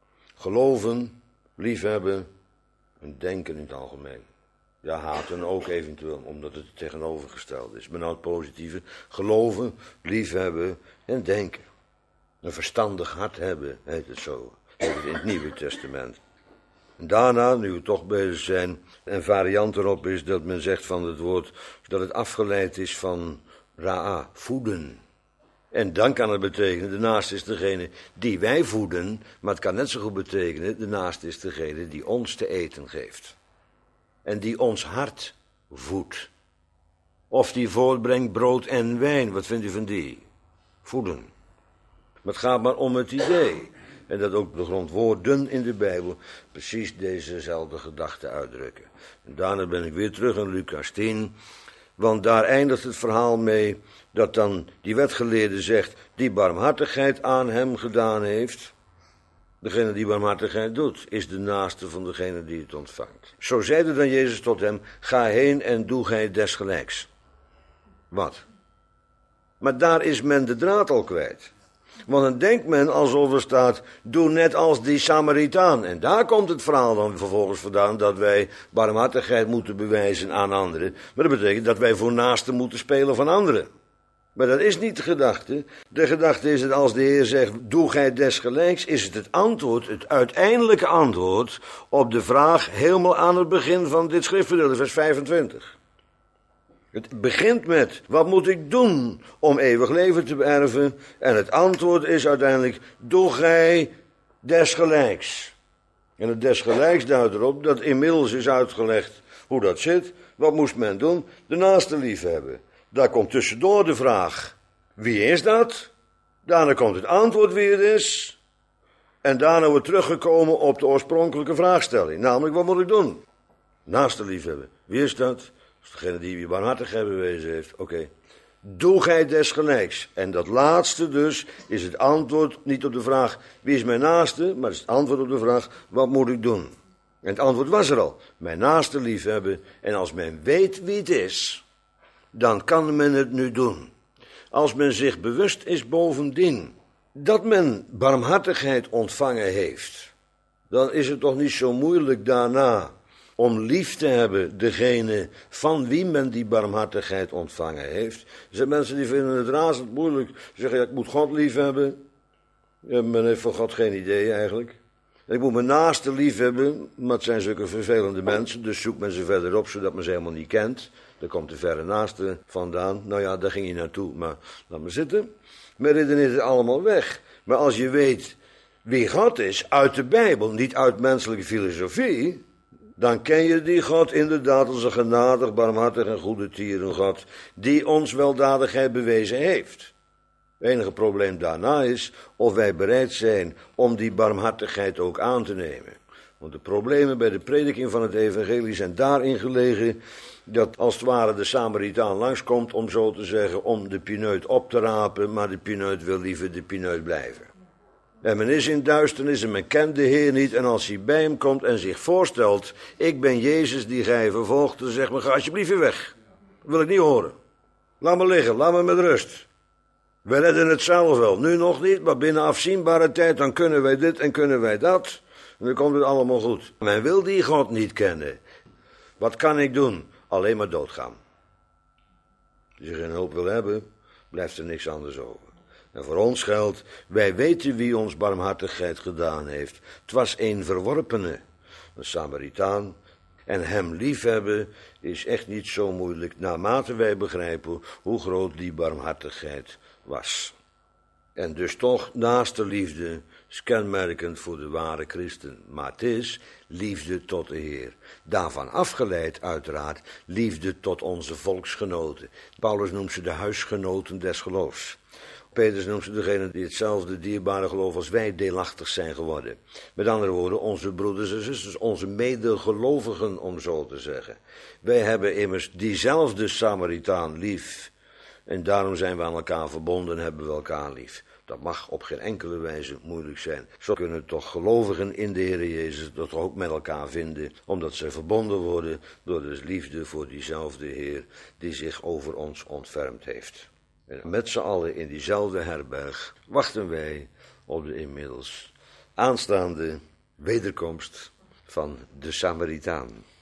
Geloven, liefhebben en denken in het algemeen. Ja, haten ook eventueel, omdat het tegenovergesteld is. Maar nou het positieve, geloven, liefhebben en denken. Een verstandig hart hebben, heet het zo. Heet het in het Nieuwe Testament. En daarna, nu we toch bezig zijn, een variant erop is dat men zegt van het woord, dat het afgeleid is van ra'a, voeden. En dan kan het betekenen, de naaste is degene die wij voeden, maar het kan net zo goed betekenen, de naaste is degene die ons te eten geeft. En die ons hart voedt. Of die voortbrengt brood en wijn, wat vindt u van die? Voeden. Maar het gaat maar om het idee. En dat ook de grondwoorden in de Bijbel precies dezezelfde gedachte uitdrukken. En daarna ben ik weer terug in Lucas tien. Want daar eindigt het verhaal mee dat dan die wetgeleerde zegt, die barmhartigheid aan hem gedaan heeft. Degene die barmhartigheid doet, is de naaste van degene die het ontvangt. Zo zeide dan Jezus tot hem, ga heen en doe gij desgelijks. Wat? Maar daar is men de draad al kwijt. Want dan denkt men alsof er staat, doe net als die Samaritaan. En daar komt het verhaal dan vervolgens vandaan dat wij barmhartigheid moeten bewijzen aan anderen. Maar dat betekent dat wij voor naasten moeten spelen van anderen. Maar dat is niet de gedachte. De gedachte is dat als de Heer zegt, doe gij desgelijks, is het het antwoord, het uiteindelijke antwoord op de vraag helemaal aan het begin van dit schriftgedeelte, vers vijfentwintig. Het begint met, wat moet ik doen om eeuwig leven te beërven? En het antwoord is uiteindelijk, doe gij desgelijks. En het desgelijks duidt erop dat inmiddels is uitgelegd hoe dat zit. Wat moest men doen? De naaste lief hebben. Daar komt tussendoor de vraag, wie is dat? Daarna komt het antwoord wie het is. En daarna wordt teruggekomen op de oorspronkelijke vraagstelling. Namelijk, wat moet ik doen? Naaste lief hebben. Wie is dat? Dat is degene die je barmhartigheid bewezen heeft. Oké. Okay. Doe gij desgelijks. En dat laatste dus is het antwoord niet op de vraag, wie is mijn naaste? Maar het is het antwoord op de vraag, wat moet ik doen? En het antwoord was er al. Mijn naaste lief hebben. En als men weet wie het is, dan kan men het nu doen. Als men zich bewust is bovendien dat men barmhartigheid ontvangen heeft, dan is het toch niet zo moeilijk daarna om lief te hebben degene van wie men die barmhartigheid ontvangen heeft. Er zijn mensen die vinden het razend moeilijk. Ze zeggen, ja, ik moet God lief hebben. Ja, men heeft van God geen idee eigenlijk. Ik moet mijn naaste lief hebben, maar het zijn zulke vervelende mensen, dus zoekt men ze verder op, zodat men ze helemaal niet kent. Daar komt de verre naaste vandaan. Nou ja, daar ging je naartoe, maar laat maar zitten. Men redeneert het allemaal weg. Maar als je weet wie God is, uit de Bijbel, niet uit menselijke filosofie, dan ken je die God inderdaad als een genadig, barmhartig en goede tierengod, die ons weldadigheid bewezen heeft. Het enige probleem daarna is of wij bereid zijn om die barmhartigheid ook aan te nemen. Want de problemen bij de prediking van het evangelie zijn daarin gelegen dat als het ware de Samaritaan langskomt, om zo te zeggen, om de pineut op te rapen, maar de pineut wil liever de pineut blijven. En men is in duisternis en men kent de Heer niet, en als hij bij hem komt en zich voorstelt, ik ben Jezus die gij vervolgt, dan zegt men, ga alsjeblieft weer weg. Dat wil ik niet horen. Laat me liggen, laat me met rust. We redden het zelf wel, nu nog niet, maar binnen afzienbare tijd, dan kunnen wij dit en kunnen wij dat. En dan komt het allemaal goed. Men wil die God niet kennen. Wat kan ik doen? Alleen maar doodgaan. Als je geen hulp wil hebben, blijft er niks anders over. En voor ons geldt, wij weten wie ons barmhartigheid gedaan heeft. Het was een verworpene, een Samaritaan. En hem liefhebben is echt niet zo moeilijk, naarmate wij begrijpen hoe groot die barmhartigheid was. En dus toch, naaste liefde is kenmerkend voor de ware christen. Maar het is liefde tot de Heer. Daarvan afgeleid uiteraard liefde tot onze volksgenoten. Paulus noemt ze de huisgenoten des geloofs. Petrus noemt ze degene die hetzelfde dierbare geloof als wij deelachtig zijn geworden. Met andere woorden, onze broeders en zusters, onze medegelovigen, om zo te zeggen. Wij hebben immers diezelfde Samaritaan lief. En daarom zijn we aan elkaar verbonden en hebben we elkaar lief. Dat mag op geen enkele wijze moeilijk zijn. Zo kunnen toch gelovigen in de Heer Jezus dat ook met elkaar vinden, omdat ze verbonden worden door de liefde voor diezelfde Heer die zich over ons ontfermd heeft. En met z'n allen in diezelfde herberg wachten wij op de inmiddels aanstaande wederkomst van de Samaritaan.